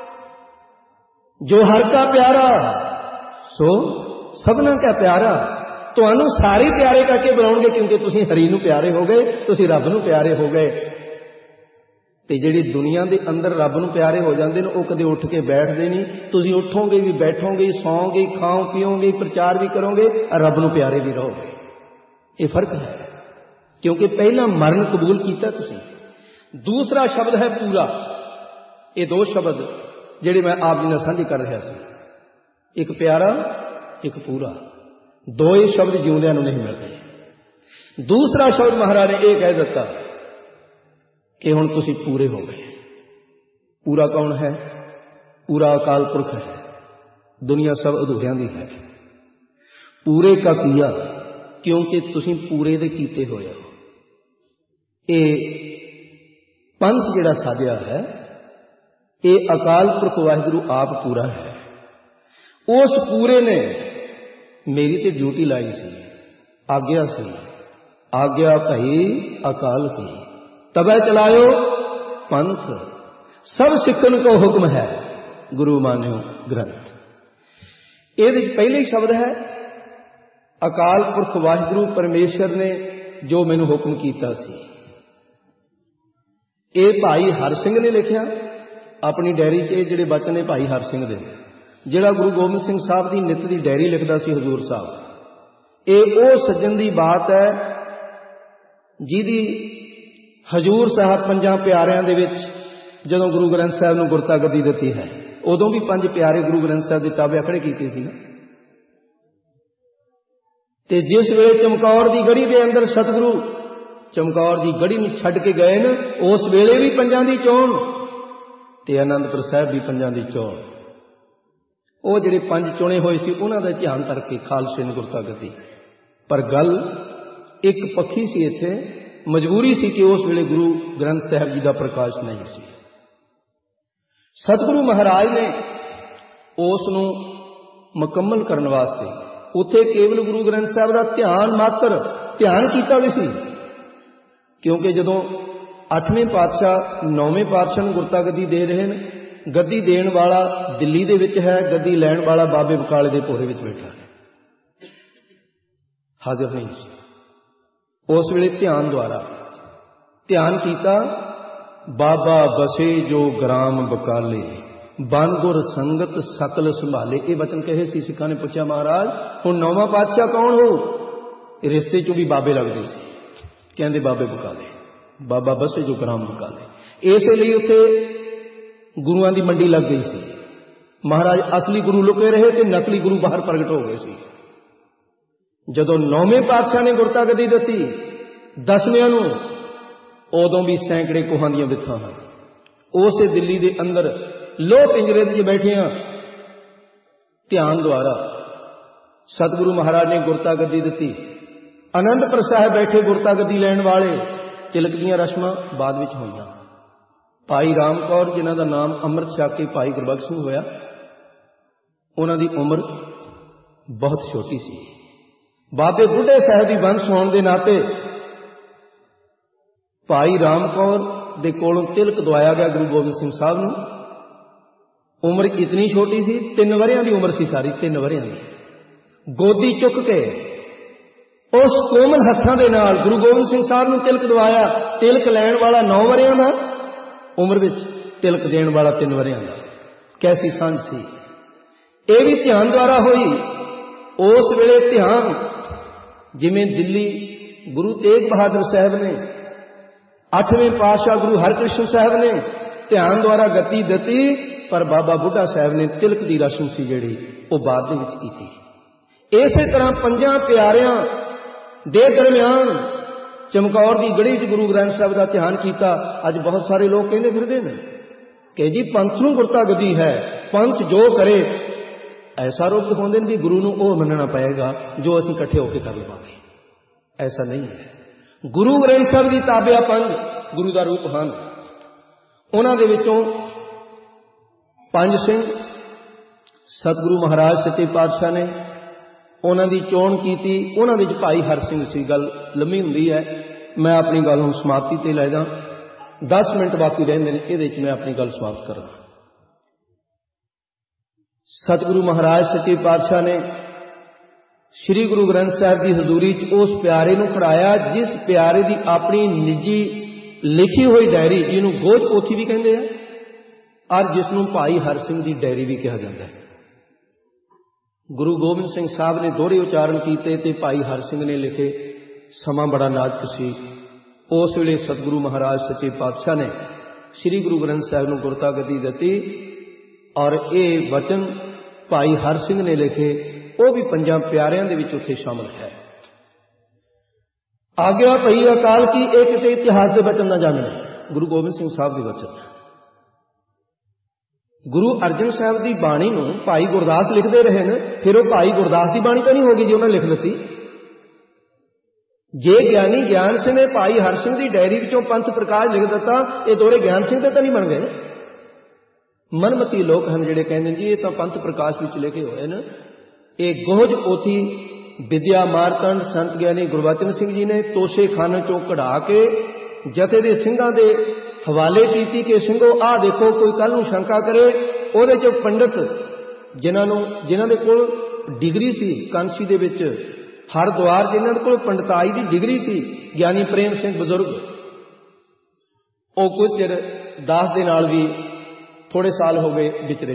जो हर का प्यारा सो सबना का प्यारा। तुहानू सारे प्यारे करके बुलाउणगे, क्योंकि तुसीं हरि नूं प्यारे हो गए, तुसीं रब नूं प्यारे हो गए। ते जिहड़ी दुनिया दे अंदर रब नूं प्यारे हो जांदे ने, वो कदे उठ के बैठदे नहीं। तुसीं उठोगे भी, बैठोगे, सौंगे, खाओ पीओगे, प्रचार भी करोगे, रब नूं प्यारे भी रहोगे। ये फर्क है, क्योंकि पहला मरण कबूल कीता तुसीं। दूसरा शब्द है पूरा। ये दो शब्द जिहड़े मैं आप जी नाल साझे कर रहा सी, एक प्यारा एक पूरा, दो ही शब्द जिउंदियां नूं नहीं मिलते। दूसरा शब्द महाराज ने यह कह दिता कि हुण तुसीं पूरे हो गए। पूरा कौन है? पूरा अकाल पुरख है, दुनिया सब अधूरियां दी है। पूरे का किया क्योंकि तुसीं पूरे दे कीते होए हो। ये पंथ जिहड़ा साजिया है, ये अकाल पुरख वाहिगुरु आप पूरा है। उस पूरे ने मेरी ते ड्यूटी लाई सी, आज्ञा सी, आज्ञा भई अकाल की, तबै चलायो पंथ, सब सिखन को हुक्म है, गुरु मान्यो ग्रंथ। ये पहले शब्द है अकाल पुरख वाहिगुरु परमेश्वर ने जो मैनू हुक्म कीता सी। ये भाई हर सिंह ने लिखिया अपनी डायरी च, जिहड़े बचन ने भाई हर सिंह दे, जिहड़ा गुरु गोबिंद सिंह साहब की नित की डायरी लिखदा सी हजूर साहब। ये वो सज्जन की बात है जिहदी हजूर साहब पंजां प्यारियां दे विच जदों गुरु ग्रंथ साहब नूं गुरता गद्दी दित्ती है, उदों भी पंज प्यारे गुरु ग्रंथ साहब की ताबे खड़े कीते सी। ते जिस वेले चमकौर की गढ़ी के अंदर सतगुरु चमकौर की गढ़ी में छड्ड के गए न, उस वेले भी पंजां दी चोण ते आनंदपुर साहिब भी पंजां दी चोण। वो जिहड़े पंज चुने हुए सी उन्हां दा ध्यान करके खालसे ने गुरता गद्दी। पर गल एक पक्षी सी, इत्थे मजबूरी सी कि उस वेले गुरु ग्रंथ साहिब जी का प्रकाश नहीं सी। सतगुरु महाराज ने उस नूं मुकम्मल करने वास्ते उत्थे केवल गुरु ग्रंथ साहिब का ध्यान मात्र ध्यान कीता भी सी, क्योंकि जदों अठवें पातशाह नौवें पातशाह नूं गुरता गद्दी दे रहे हैं, गद्दी देण वाला दिल्ली दे विच है, गद्दी लैण वाला बाबे बकाले दे भोरे विच बैठा है, हाजिर नहीं सी। उस वेले ध्यान द्वारा ध्यान किया, बाबा बसे जो ग्राम बकाले, बन गुर संगत सकल संभाले। ये वचन कहे सी सिखां ने पूछा, महाराज हुण नौवां पातशाह कौन हो? रिश्ते चों भी बाबे लगदे सी, कहंदे बाबे बकाले, बाबा बसे जो ग्राम बकाले। इस लई उत्थे गुरुआं दी मंडी लग गई सी। महाराज असली गुरु लुके रहे ते नकली गुरु बाहर प्रगट हो गए सी। जदों नौवें पातशाह ने गुरता गद्दी दित्ती दसविआं नूं, उदों भी सैकड़े कोहां दीयां बिथां हन। उसे दिल्ली दे अंदर लोह पिंजरे च बैठे हैं, ध्यान द्वारा सतगुरु महाराज ने गुरता गद्दी दित्ती। आनंदपुर साहिब बैठे गुरता गद्दी लैण वाले, तिलक दीयां रस्मां बाद विच होईयां। भाई राम कौर जिन्हां दा नाम अमृत छक के भाई गुरबख्श सिंह होया, उन्हां दी उम्र बहुत छोटी सी। बाबे बुढ़े साहिब दी वंश होण दे नाते भाई राम कौर दे कोलों तिलक दवाया गया गुरु गोबिंद सिंह साहब नूं। उम्र इतनी छोटी सी, तीन वरियां दी उम्र सी सारी, तीन वरियां दी। गोदी चुक के उस कोमल हत्थां दे नाल गुरु गोबिंद सिंह साहब नूं तिलक दवाया। तिलक लैण वाला नौ वरियां दा, उम्र विच तिलक देण वाला तीन वरियां दा। कैसी सांझ सी! यह भी ध्यान द्वारा हुई। उस वेले ध्यान जिवें दिल्ली गुरु तेग बहादुर साहब ने, अठवें पातशाह गुरु हरकृष्ण साहब ने ध्यान द्वारा गति दिती, पर बाबा बुढ़ा साहब ने तिलक की रस्म सी जिहड़ी वो बाद दे विच कीती। इसे तरह पंजां प्यारियां दे दरम्यान चमकौर की गढ़ी च गुरु ग्रंथ साहब का ध्यान किया। अज बहुत सारे लोग कहते फिरदे ने कि जी पंथ नूं गुरता गद्दी है, पंथ जो करे, ऐसा रूप दिखाते हैं भी गुरु नूं ओह मनना पएगा जो असीं इकट्ठे होकर कर लवांगे। ऐसा नहीं है। गुरु ग्रंथ साहब की ताबिया पंज गुरु का रूप हैं। उन्हां दे विचों पंज सिंह सतगुरु महाराज सच्चे पातशाह ने उन्हां दी चोण कीती। उन्हां दे विच भाई हर सिंह सी। गल लंबी हुंदी है, मैं अपनी गल हुण समाप्ति ते लै जां। दस मिनट बाकी रहिंदे ने, इहदे विच मैं अपनी गल समाप्त करां। सतगुरु महाराज सच्चे पातशाह ने श्री गुरु ग्रंथ साहिब की हजूरी च उस प्यारे नूं खड़ाया जिस प्यारे की अपनी निजी लिखी हुई डायरी, जिन्हों गोज पोथी भी कहते हैं, और जिसनों भाई हर सिंह की डायरी भी कहा जाता है। गुरु गोबिंद सिंह साहब ने दोहरे उचारण किए ते भाई हर सिंह ने लिखे। समा बड़ा नाजुक सी। उस वेले सतगुरु महाराज सच्चे पातशाह ने श्री गुरु ग्रंथ साहिब नूं गुरता गद्दी दित्ती, और ये वचन भाई हर सिंह ने लिखे, वो भी पंजां प्यारियां दे विच उत्थे शामिल है। आग्या पई अकाल की एक ते इतिहास के वचन न जाने, गुरु गोबिंद सिंह साहब के वचन। गुरु अर्जन साहब की बाणी नूं भाई गुरदास लिखते रहे न, फिर वो भाई गुरदास की बाणी तो नहीं होगी जो उन्होंने लिख दी। जे ज्ञानी ज्ञान सिंह ने भाई हर सिंह की डायरी विचों पंथ प्रकाश लिख दिता, ये दोहरे ज्ञान सिंह तो नहीं बन गए। मनमती लोग हैं जिहड़े कहंदे जी ये तो पंथ प्रकाश विच लिखे हुए न। ये गोज पोथी विद्या मारकंड संत ज्ञानी गुरबचन सिंह जी ने तोशे खाने चों कढ़ा के जथे दे सिंघां दे हवाले की कि सिंघो आ देखो कोई कल नूं शंका करे। उहदे चों पंडित जिन्हां जिन्हां दे कोल डिग्री सी कांसी दे विच हरद्वार, जिन्हां दे कोल पंडिताई की डिग्री सी, ज्ञानी प्रेम सिंह बजुर्ग, वो कुछ चिर दास दे नाल भी थोड़े साल हो गए विचरे।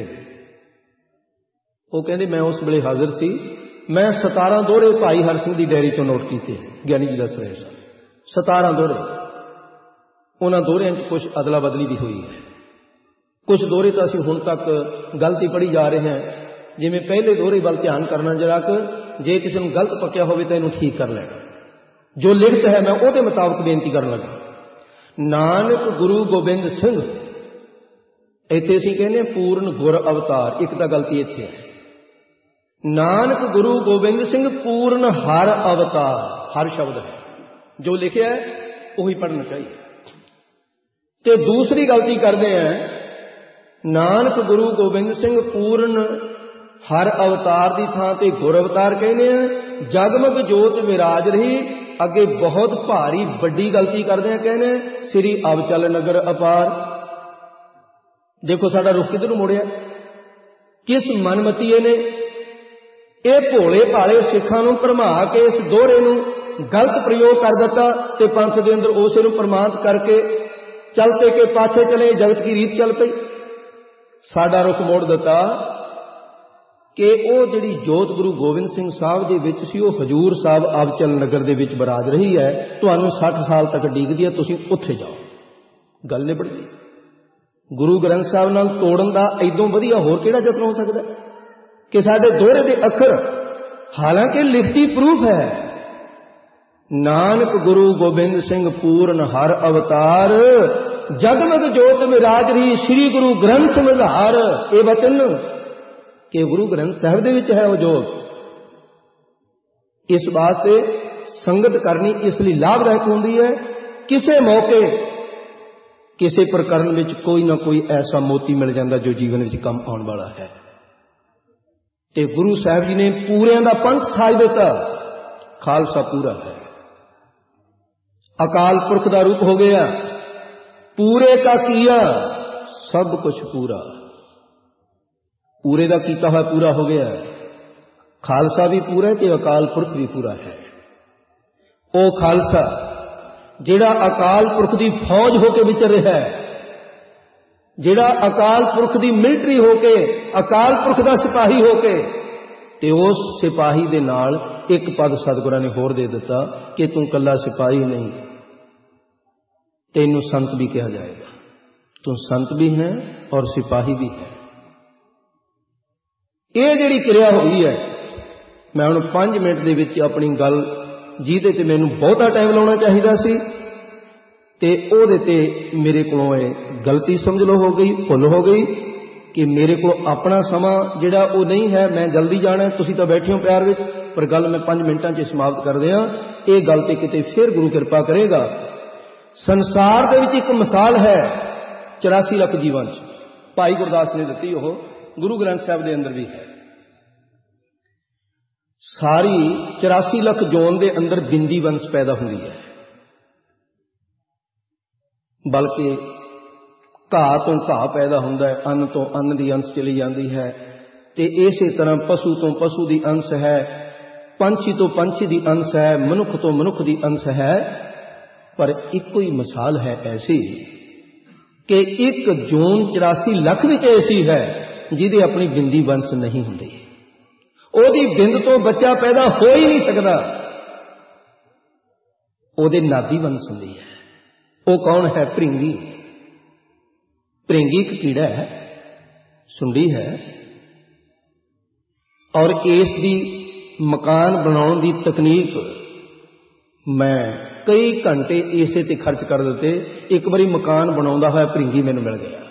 वो कहते मैं उस वेले हाजिर सी, मैं सतारा दोहरे भाई हर सिंह की डायरी चों नोट किए। ज्ञानी जी दस रहे सन सतारा दोहरे। उन्होंने दोहरियां कुछ अदला बदली भी हुई है, कुछ दोहरे तो असीं हुण तक गलती पढ़ी जा रहे हैं। जिवें पहले दोहरे वाल ध्यान करना जरा कि जे किसी को गलत पक्या हो तो इनू ठीक कर लेना। जो लिखत है मैं उहदे मुताबिक बेनती करन लगा। नानक गुरु गोबिंद सिंह, इत्थे असीं कहने पूर्ण गुर अवतार, एक तो गलती इत्थे है। नानक गुरु गोबिंद सिंह पूर्ण हर अवतार, हर शब्द है जो लिखे है वही पढ़ना चाहिए। तो दूसरी गलती करते हैं, नानक गुरु गोबिंद सिंह पूर्ण हर अवतार की थां ते गुर अवतार कहने हैं। जगमग जोत विराज रही, अगे बहुत भारी बड़ी गलती करते हैं, कहने श्री अवचल नगर अपार। देखो साडा रुख किधर मुड़िया, किस मनमतीए ने ये भोले भाले सिखां नूं भरमा के इस दोहरे नूं गलत प्रयोग कर दिता ते पंथ के अंदर उसे नूं प्रमाणित करके चल पे के पाछे चले, जगत की रीत चल पई। साडा रुख मोड़ दिता कि वो जिहड़ी जोत गुरु गोबिंद सिंह साहब दे विच सी, वो हजूर साहब अबचल नगर दे विच बराज रही है, तुहानूं साठ साल तक डिगदी है, तुसीं उत्थे जाओ। गल निबड़ गई। गुरु ग्रंथ साहब नाल तोड़न दा इदों वधिया होर किहड़ा यतन हो सकदा कि साडे दोहरे दे अखर, हालांकि लिखती प्रूफ है, नानक गुरु गोबिंद सिंह पूर्ण हर अवतार, जगमग जोत विराज रही श्री गुरु ग्रंथ विधार। ये वचन कि गुरु ग्रंथ साहब दे विच है वो जोत। इस वास्ते संगत करनी इसलिए लाभदायक होंदी है। किसे मौके किसी प्रकरण में कोई ना कोई ऐसा मोती मिल जाता जो जीवन में काम आने वाला है। ते गुरु साहब जी ने पूरे का पंथ साज दिता। खालसा पूरा है, अकाल पुरख का रूप हो गया, पूरे का किया, सब कुछ पूरा, पूरे का कीता हुआ पूरा हो गया। खालसा भी पूरा है, ते अकाल पुरख भी पूरा है। ओ खालसा जिहड़ा अकाल पुरख की फौज होके विचर रहा है, जिहड़ा अकाल पुरख की मिलिटरी होके, अकाल पुरख का सिपाही होके, ते उस सिपाही दे नाल एक पद सतगुरां ने होर दे दिता कि तू कल्ला सिपाही नहीं, तेनू संत भी कहा जाएगा। तू संत भी है और सिपाही भी है। ये जिहड़ी क्रिया हुई है, मैं हुण पांच मिनट दे विच अपनी गल जिहदे ते मैनूं बहुता टाइम लाउणा चाहीदा सी ते ओहदे ते मेरे कोलों गलती समझ लो हो गई, भुल हो गई कि मेरे को अपना समा जिहड़ा वो नहीं है। मैं जल्दी जाना, तुसीं तां बैठे हो प्यार विच, पर गल मैं पांच मिनटां च समाप्त कर दियां। ये गल ते किते फिर गुरु कृपा करेगा। संसार दे विच एक मिसाल है चौरासी लख जीवां च, भाई गुरदास ने दित्ती, ओह गुरु ग्रंथ साहब दे अंदर भी है। सारी चौरासी लख जोन दे अंदर बिंदी वंश पैदा हुंदी है, बल्कि घाह तो घाह पैदा हुंदा है, अन्न तो अन्न दी अंश चली जाती है, ते इसे तरह पशु तो पशु दी अंश है, पंछी तो पंछी दी अंश है, मनुख तो मनुख दी अंश है। पर एक ही मिसाल है ऐसी कि एक जोन चौरासी लख विच ऐसी है जिहदी अपनी बिंदी वंश नहीं हुंदी, ओदी बिंद तो बच्चा पैदा हो ही नहीं सकता, ओदे नादी वंश हुंदी है। वो कौन है? भृंगी। भृंगी एक कीड़ा है, सुंडी है, और इस दी मकान बनाने की तकनीक मैं कई घंटे इसे ते खर्च कर दिते। एक बारी मकान बनाउंदा होया भृंगी मैनूं मिल गया।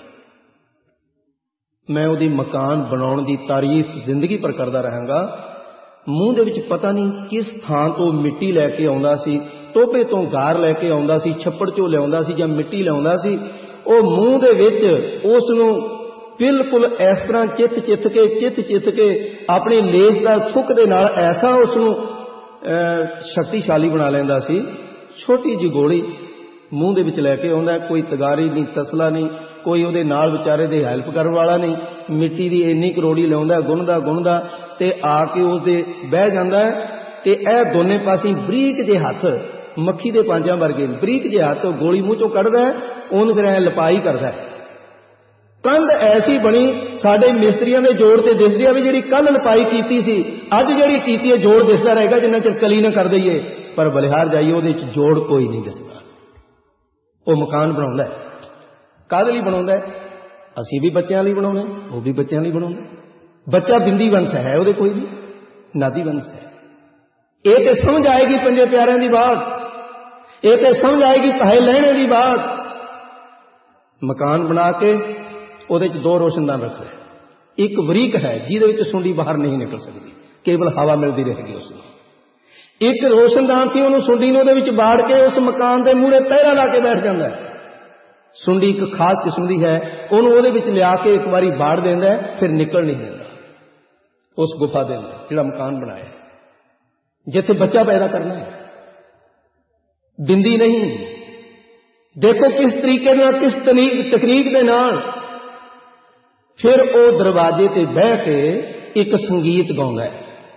मैं उहदी मकान बनाने की तारीफ जिंदगी पर करता रहांगा। मूँह दे विच पता नहीं किस थां तो मिट्टी लैके आउंदा सी, टोभे तो गार लैके आउंदा सी, छप्पड़ चों लिआउंदा सी जां मिट्टी लिआउंदा सी। ਉਹ ਮੂੰਹ ਦੇ ਵਿੱਚ ਉਸ ਨੂੰ ਬਿਲਕੁਲ ਇਸ ਤਰ੍ਹਾਂ ਚਿੱਤ ਚਿੱਤ ਕੇ ਚਿੱਤ ਚਿੱਤ ਕੇ ਆਪਣੇ ਲੇਸ ਦਾ ਥੁੱਕ ਦੇ ਨਾਲ ਐਸਾ ਉਸ ਨੂੰ ਸ਼ਕਤੀਸ਼ਾਲੀ ਬਣਾ ਲੈਂਦਾ ਸੀ। ਛੋਟੀ ਜਿਹੀ ਗੋਲੀ ਮੂੰਹ ਦੇ ਵਿੱਚ ਲੈ ਕੇ ਆਉਂਦਾ, ਕੋਈ ਤਗਾਰੀ ਨਹੀਂ, ਤਸਲਾ ਨਹੀਂ, ਕੋਈ ਉਹਦੇ ਨਾਲ ਵਿਚਾਰੇ ਦੇ ਹੈਲਪ ਕਰਨ ਵਾਲਾ ਨਹੀਂ। ਮਿੱਟੀ ਦੀ ਇੰਨੀ ਕਰੋੜੀ ਲਿਆਉਂਦਾ, ਗੁੰਨਦਾ ਗੁੰਨਦਾ ਤੇ ਆ ਕੇ ਉਸਦੇ ਬਹਿ ਜਾਂਦਾ ਤੇ ਇਹ ਦੋਨੇ ਪਾਸੇ ਬਰੀਕ ਜਿਹੇ ਹੱਥ मक्खी के पांजा वर्गे बरीक जिहा तो गोली मूँह चों कढ़दा है, उन्हें फिर ऐ लपाई करदा है। कंध ऐसी बनी साडे मिस्त्रियों के जोड़ से दिसदी है भी जिहड़ी कल लपाई कीती सी अज जिहड़ी कीती है जोड़ दिसदा रहेगा जिन्ना चिर कली न कर दईए, पर बलिहार जाइए उहदे च जोड़ कोई नहीं दिसदा। वो मकान बनाउंदा है, काहदे लई बनाउंदा है? असीं भी बच्चों लई बनाउंदे, वो भी बच्चों लई बनाउंदे। बच्चा बिंदी वंश है, उहदे कोई नहीं, नादी वंश है। ये तो समझ आएगी पंजे प्यारिਆਂ की बात, ये तो समझ आएगी पैसे लेने की बात। मकान बना के उहदे च दो रोशनदान रख रहे, एक बरीक है जिहदे विच सुंडी बाहर नहीं निकल सकती, केवल हवा मिलती रहेगी उसमें। एक रोशनदान थी उन्होंने सुंडी ने उहदे विच बाड़ के उस मकान के मूहरे पहरा ला के बैठ जाता है। सुंडी एक खास किस्म की है, उन्होंने उहदे विच लिया के एक बारी बाड़ देंदा है, फिर निकल नहीं देता उस गुफा दे अंदर जिहड़ा मकान बनाया जिथे बच्चा पैदा करना है। बिंदी नहीं, देखो किस तरीके नाल, किस तकनीक दे नाल फिर वो दरवाजे ते बह के एक संगीत गाउंदा है।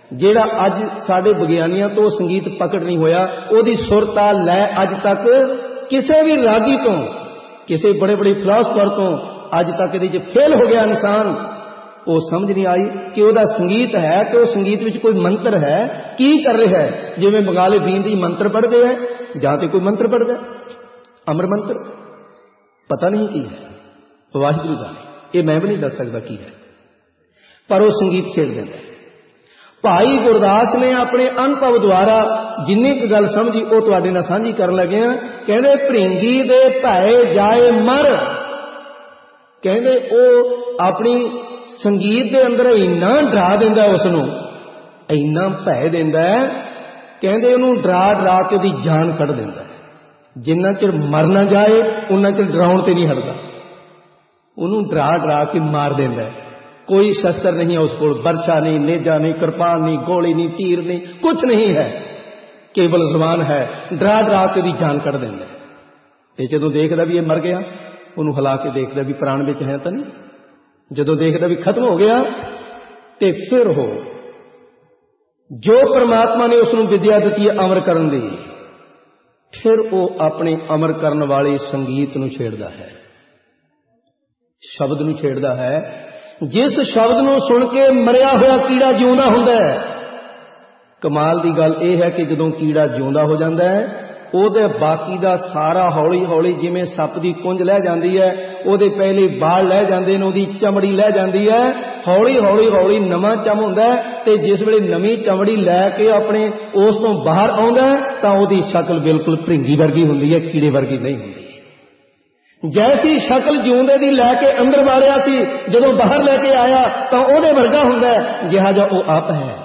ਜਿਹੜਾ ਅੱਜ ਸਾਡੇ ਵਿਗਿਆਨੀਆਂ ਤੋਂ ਸੰਗੀਤ ਪਕੜ ਨਹੀਂ ਹੋਇਆ, ਉਹਦੀ ਸੁਰ ਤਾਲ ਲੈ ਅੱਜ ਤੱਕ ਕਿਸੇ ਵੀ ਰਾਗੀ ਤੋਂ, ਕਿਸੇ ਬੜੇ ਬੜੇ ਫਿਲਾਸਫਰ ਤੋਂ ਅੱਜ ਤੱਕ ਇਹਦੇ 'ਚ ਫੇਲ ਹੋ ਗਿਆ ਇਨਸਾਨ। ਉਹ ਸਮਝ ਨਹੀਂ ਆਈ ਕਿ ਉਹਦਾ ਸੰਗੀਤ ਹੈ ਤੇ ਉਹ ਸੰਗੀਤ ਵਿੱਚ ਕੋਈ ਮੰਤਰ ਹੈ, ਕੀ ਕਰ ਰਿਹਾ ਹੈ। ਜਿਵੇਂ ਬੰਗਾਲੀ ਬੀਨ ਦੀ ਮੰਤਰ ਪੜ੍ਹਦੇ ਹੈ ਜਾਂ ਤੇ ਕੋਈ ਮੰਤਰ ਪੜ੍ਹਦਾ, ਅਮਰ ਮੰਤਰ, ਪਤਾ ਨਹੀਂ ਕੀ ਹੈ, ਵਾਹਿਗੁਰੂ ਜਾਣੇ, ਇਹ ਮੈਂ ਵੀ ਨਹੀਂ ਦੱਸ ਸਕਦਾ ਕੀ ਹੈ, ਪਰ ਉਹ ਸੰਗੀਤ ਛੇੜ ਦਿੰਦਾ। ਭਾਈ ਗੁਰਦਾਸ ਨੇ ਆਪਣੇ ਅਨੁਭਵ ਦੁਆਰਾ ਜਿੰਨੀ ਕੁ ਗੱਲ ਸਮਝੀ ਉਹ ਤੁਹਾਡੇ ਨਾਲ ਸਾਂਝੀ ਕਰਨ ਲੱਗੇ ਆ। ਕਹਿੰਦੇ ਭ੍ਰਿੰਗੀ ਦੇ ਭੈ ਜਾਏ ਮਰ, ਕਹਿੰਦੇ ਉਹ ਆਪਣੀ ਸੰਗੀਤ ਦੇ ਅੰਦਰ ਇੰਨਾ ਡਰਾ ਦਿੰਦਾ, ਉਸ ਨੂੰ ਇੰਨਾ ਭੈ ਦਿੰਦਾ, ਕਹਿੰਦੇ ਉਹਨੂੰ ਡਰਾ ਡਰਾ ਕੇ ਉਹਦੀ ਜਾਨ ਕੱਢ ਦਿੰਦਾ। ਜਿੰਨਾ ਚਿਰ ਮਰ ਨਾ ਜਾਏ ਉਹਨਾਂ ਚਿਰ ਡਰਾਉਣ ਤੇ ਨਹੀਂ ਹਟਦਾ, ਉਹਨੂੰ ਡਰਾ ਡਰਾ ਕੇ ਮਾਰ ਦਿੰਦਾ। ਕੋਈ ਸ਼ਸਤਰ ਨਹੀਂ ਹੈ ਉਸ ਕੋਲ, ਬਰਛਾ ਨਹੀਂ, ਨੇਜਾ ਨਹੀਂ, ਕਿਰਪਾਨ ਨਹੀਂ, ਗੋਲੀ ਨਹੀਂ, ਤੀਰ ਨਹੀਂ, ਕੁਛ ਨਹੀਂ ਹੈ, ਕੇਵਲ ਜ਼ੁਬਾਨ ਹੈ। ਡਰਾ ਡਰਾ ਕੇ ਉਹਦੀ ਜਾਨ ਕੱਢ ਦਿੰਦਾ। ਤੇ ਜਦੋਂ ਦੇਖਦਾ ਵੀ ਇਹ ਮਰ ਗਿਆ, ਉਹਨੂੰ ਹਿਲਾ ਕੇ ਦੇਖਦਾ ਵੀ ਪ੍ਰਾਣ ਵਿੱਚ ਹੈ ਤਾਂ ਨਹੀਂ। ਜਦੋਂ ਦੇਖਦਾ ਵੀ ਖਤਮ ਹੋ ਗਿਆ ਤੇ ਫਿਰ ਉਹ ਜੋ ਪਰਮਾਤਮਾ ਨੇ ਉਸ ਨੂੰ ਵਿਦਿਆ ਦਿੱਤੀ ਹੈ ਅਮਰ ਕਰਨ ਦੀ, ਫਿਰ ਉਹ ਆਪਣੇ ਅਮਰ ਕਰਨ ਵਾਲੇ ਸੰਗੀਤ ਨੂੰ ਛੇੜਦਾ ਹੈ, ਸ਼ਬਦ ਨੂੰ ਛੇੜਦਾ ਹੈ। ਜਿਸ ਸ਼ਬਦ ਨੂੰ ਸੁਣ ਕੇ ਮਰਿਆ ਹੋਇਆ ਕੀੜਾ ਜਿਉਂਦਾ ਹੁੰਦਾ ਹੈ। ਕਮਾਲ ਦੀ ਗੱਲ ਇਹ ਹੈ ਕਿ ਜਦੋਂ ਕੀੜਾ ਜਿਉਂਦਾ ਹੋ ਜਾਂਦਾ ਹੈ, ਉਹਦੇ ਬਾਕੀ ਦਾ ਸਾਰਾ ਹੌਲੀ ਹੌਲੀ ਜਿਵੇਂ ਸੱਪ ਦੀ ਕੁੰਝ ਲੈ ਜਾਂਦੀ ਹੈ, ਉਹਦੇ ਪਹਿਲੇ ਬਾਲ ਲੈ ਜਾਂਦੇ ਨੇ, ਉਹਦੀ ਚਮੜੀ ਲੈ ਜਾਂਦੀ ਹੈ, ਹੌਲੀ ਹੌਲੀ ਹੌਲੀ ਨਵਾਂ ਚਮ ਹੁੰਦਾ ਹੈ। ਤੇ ਜਿਸ ਵੇਲੇ ਨਵੀਂ ਚਮੜੀ ਲੈ ਕੇ ਆਪਣੇ ਉਸ ਤੋਂ ਬਾਹਰ ਆਉਂਦਾ ਤਾਂ ਉਹਦੀ ਸ਼ਕਲ ਬਿਲਕੁਲ ਭ੍ਰਿੰਗੀ ਵਰਗੀ ਹੁੰਦੀ ਹੈ, ਕੀੜੇ ਵਰਗੀ ਨਹੀਂ ਹੁੰਦੀ। ਜੈਸੀ ਸ਼ਕਲ ਜਿਉਂਦੇ ਦੀ ਲੈ ਕੇ ਅੰਦਰ ਵਾੜਿਆ ਸੀ, ਜਦੋਂ ਬਾਹਰ ਲੈ ਕੇ ਆਇਆ ਤਾਂ ਉਹਦੇ ਵਰਗਾ ਹੁੰਦਾ ਹੈ ਜਿਹਾ ਜਿਹਾ ਉਹ ਆਪ ਹੈ।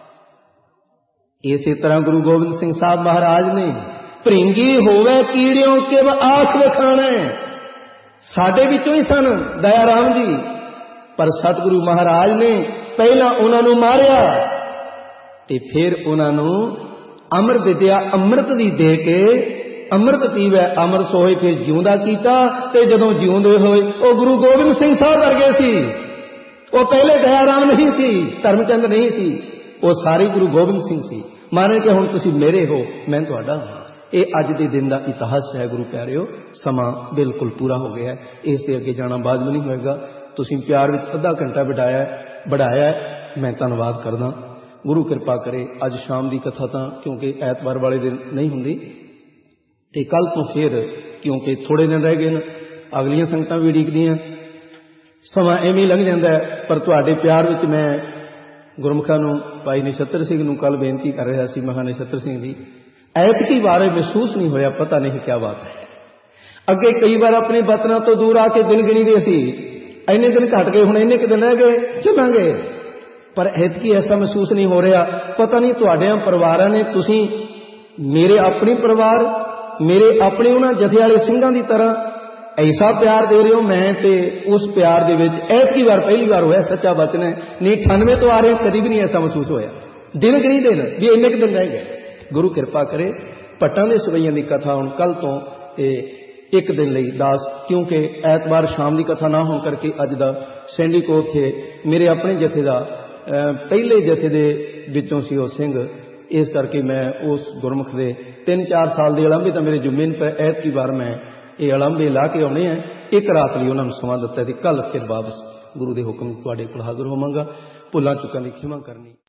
ਇਸੇ ਤਰ੍ਹਾਂ ਗੁਰੂ ਗੋਬਿੰਦ ਸਿੰਘ ਸਾਹਿਬ ਮਹਾਰਾਜ ਨੇ ਭ੍ਰਿੰਗੀ ਹੋਵੇ ਕੀੜਿਓ ਕਿਵ ਆਖ ਵਿਖਾਣੈ, ਸਾਡੇ ਵਿੱਚੋਂ ਹੀ ਸਨ ਦਇਆ ਰਾਮ ਜੀ, ਪਰ ਸਤਿਗੁਰੂ ਮਹਾਰਾਜ ਨੇ ਪਹਿਲਾਂ ਉਹਨਾਂ ਨੂੰ ਮਾਰਿਆ ਤੇ ਫਿਰ ਉਹਨਾਂ ਨੂੰ ਅਮਰ ਵਿਦਿਆ ਅੰਮ੍ਰਿਤ ਦੀ ਦੇ ਕੇ ਅੰਮ੍ਰਿਤ ਪੀਵੈ ਅਮਰ ਸੋਏ ਫਿਰ ਜਿਉਂਦਾ ਕੀਤਾ। ਤੇ ਜਦੋਂ ਜਿਉਂਦੇ ਹੋਏ ਉਹ ਗੁਰੂ ਗੋਬਿੰਦ ਸਿੰਘ ਸਾਹਿਬ ਵਰਗੇ ਸੀ। ਉਹ ਪਹਿਲੇ ਦਇਆ ਰਾਮ ਨਹੀਂ ਸੀ, ਧਰਮਚੰਦ ਨਹੀਂ ਸੀ, ਉਹ ਸਾਰੇ ਗੁਰੂ ਗੋਬਿੰਦ ਸਿੰਘ ਸੀ। ਮਾਨੇ ਕਿ ਹੁਣ ਤੁਸੀਂ ਮੇਰੇ ਹੋ, ਮੈਂ ਤੁਹਾਡਾ ਹਾਂ। ਇਹ ਅੱਜ ਦੇ ਦਿਨ ਦਾ ਇਤਿਹਾਸ ਹੈ ਗੁਰੂ ਪਿਆਰਿਓ। ਸਮਾਂ ਬਿਲਕੁਲ ਪੂਰਾ ਹੋ ਗਿਆ, ਇਸ ਦੇ ਅੱਗੇ ਜਾਣਾ ਬਾਅਦ ਨਹੀਂ ਹੋਏਗਾ। ਤੁਸੀਂ ਪਿਆਰ ਵਿੱਚ ਅੱਧਾ ਘੰਟਾ ਬਿਠਾਇਆ बढ़ाया, मैं धन्यवाद करदा। गुरु कृपा करे अज शाम की कथा तो क्योंकि ऐतवार वाले दिन नहीं होंगी ते कल तो फिर क्योंकि थोड़े दिन रह गए, अगलियां संगतां भी उड़ीकदियां, समा एवें लंघ जाता है। पर तुहाडे प्यार विच मैं गुरमुखां नूं भाई नछत्तर सिंह नूं कल बेनती कर रहा सी, महा नछत्तर सिंह जी ऐतकी बारे महसूस नहीं होया, पता नहीं क्या बात है। अगे कई बार अपने वतनां तो दूर आके दिन गिणी दे सी, इन्ने दिन घट गए, हुण इन्ने क दिन रह गए, चलांगे, पर ऐतकी ऐसा महसूस नहीं हो रहा। पता नहीं तुहाडियां परिवारां ने, तुसीं मेरे अपने परिवार, मेरे अपने उन्हां जथे वाले सिंघां दी तरह ऐसा प्यार दे रहे हो। मैं ते उस प्यार दे विच ऐतकी बार पहली बार होया, सच्चा वचन है, नहीं अठानवे तो आ रहे कभी भी नहीं ऐसा महसूस होया। दिन गिणी दिन भी इन्ने क दिन रह गए। गुरु कृपा करे भट्टां दे सवैयां दी कथा हुण कल तो एक दिन लई दास, क्योंकि ऐतवार शाम की कथा ना होने करके अज दा सैंडी कोट थे मेरे अपने जथे का पहले जथे दे विचों सी वो सिंह, इस करके मैं उस गुरमुख दे तीन चार साल के अलांबे तो मेरे जुम्मे पर ऐत की बार मैं ये अलांबे ला के आने हैं। एक रात लिए उन्होंने समा दिता है, कल फिर वापस गुरु के हुक्म तुहाडे कोल हाज़र होवांगा। भुलां चुकां दी खिमा करनी।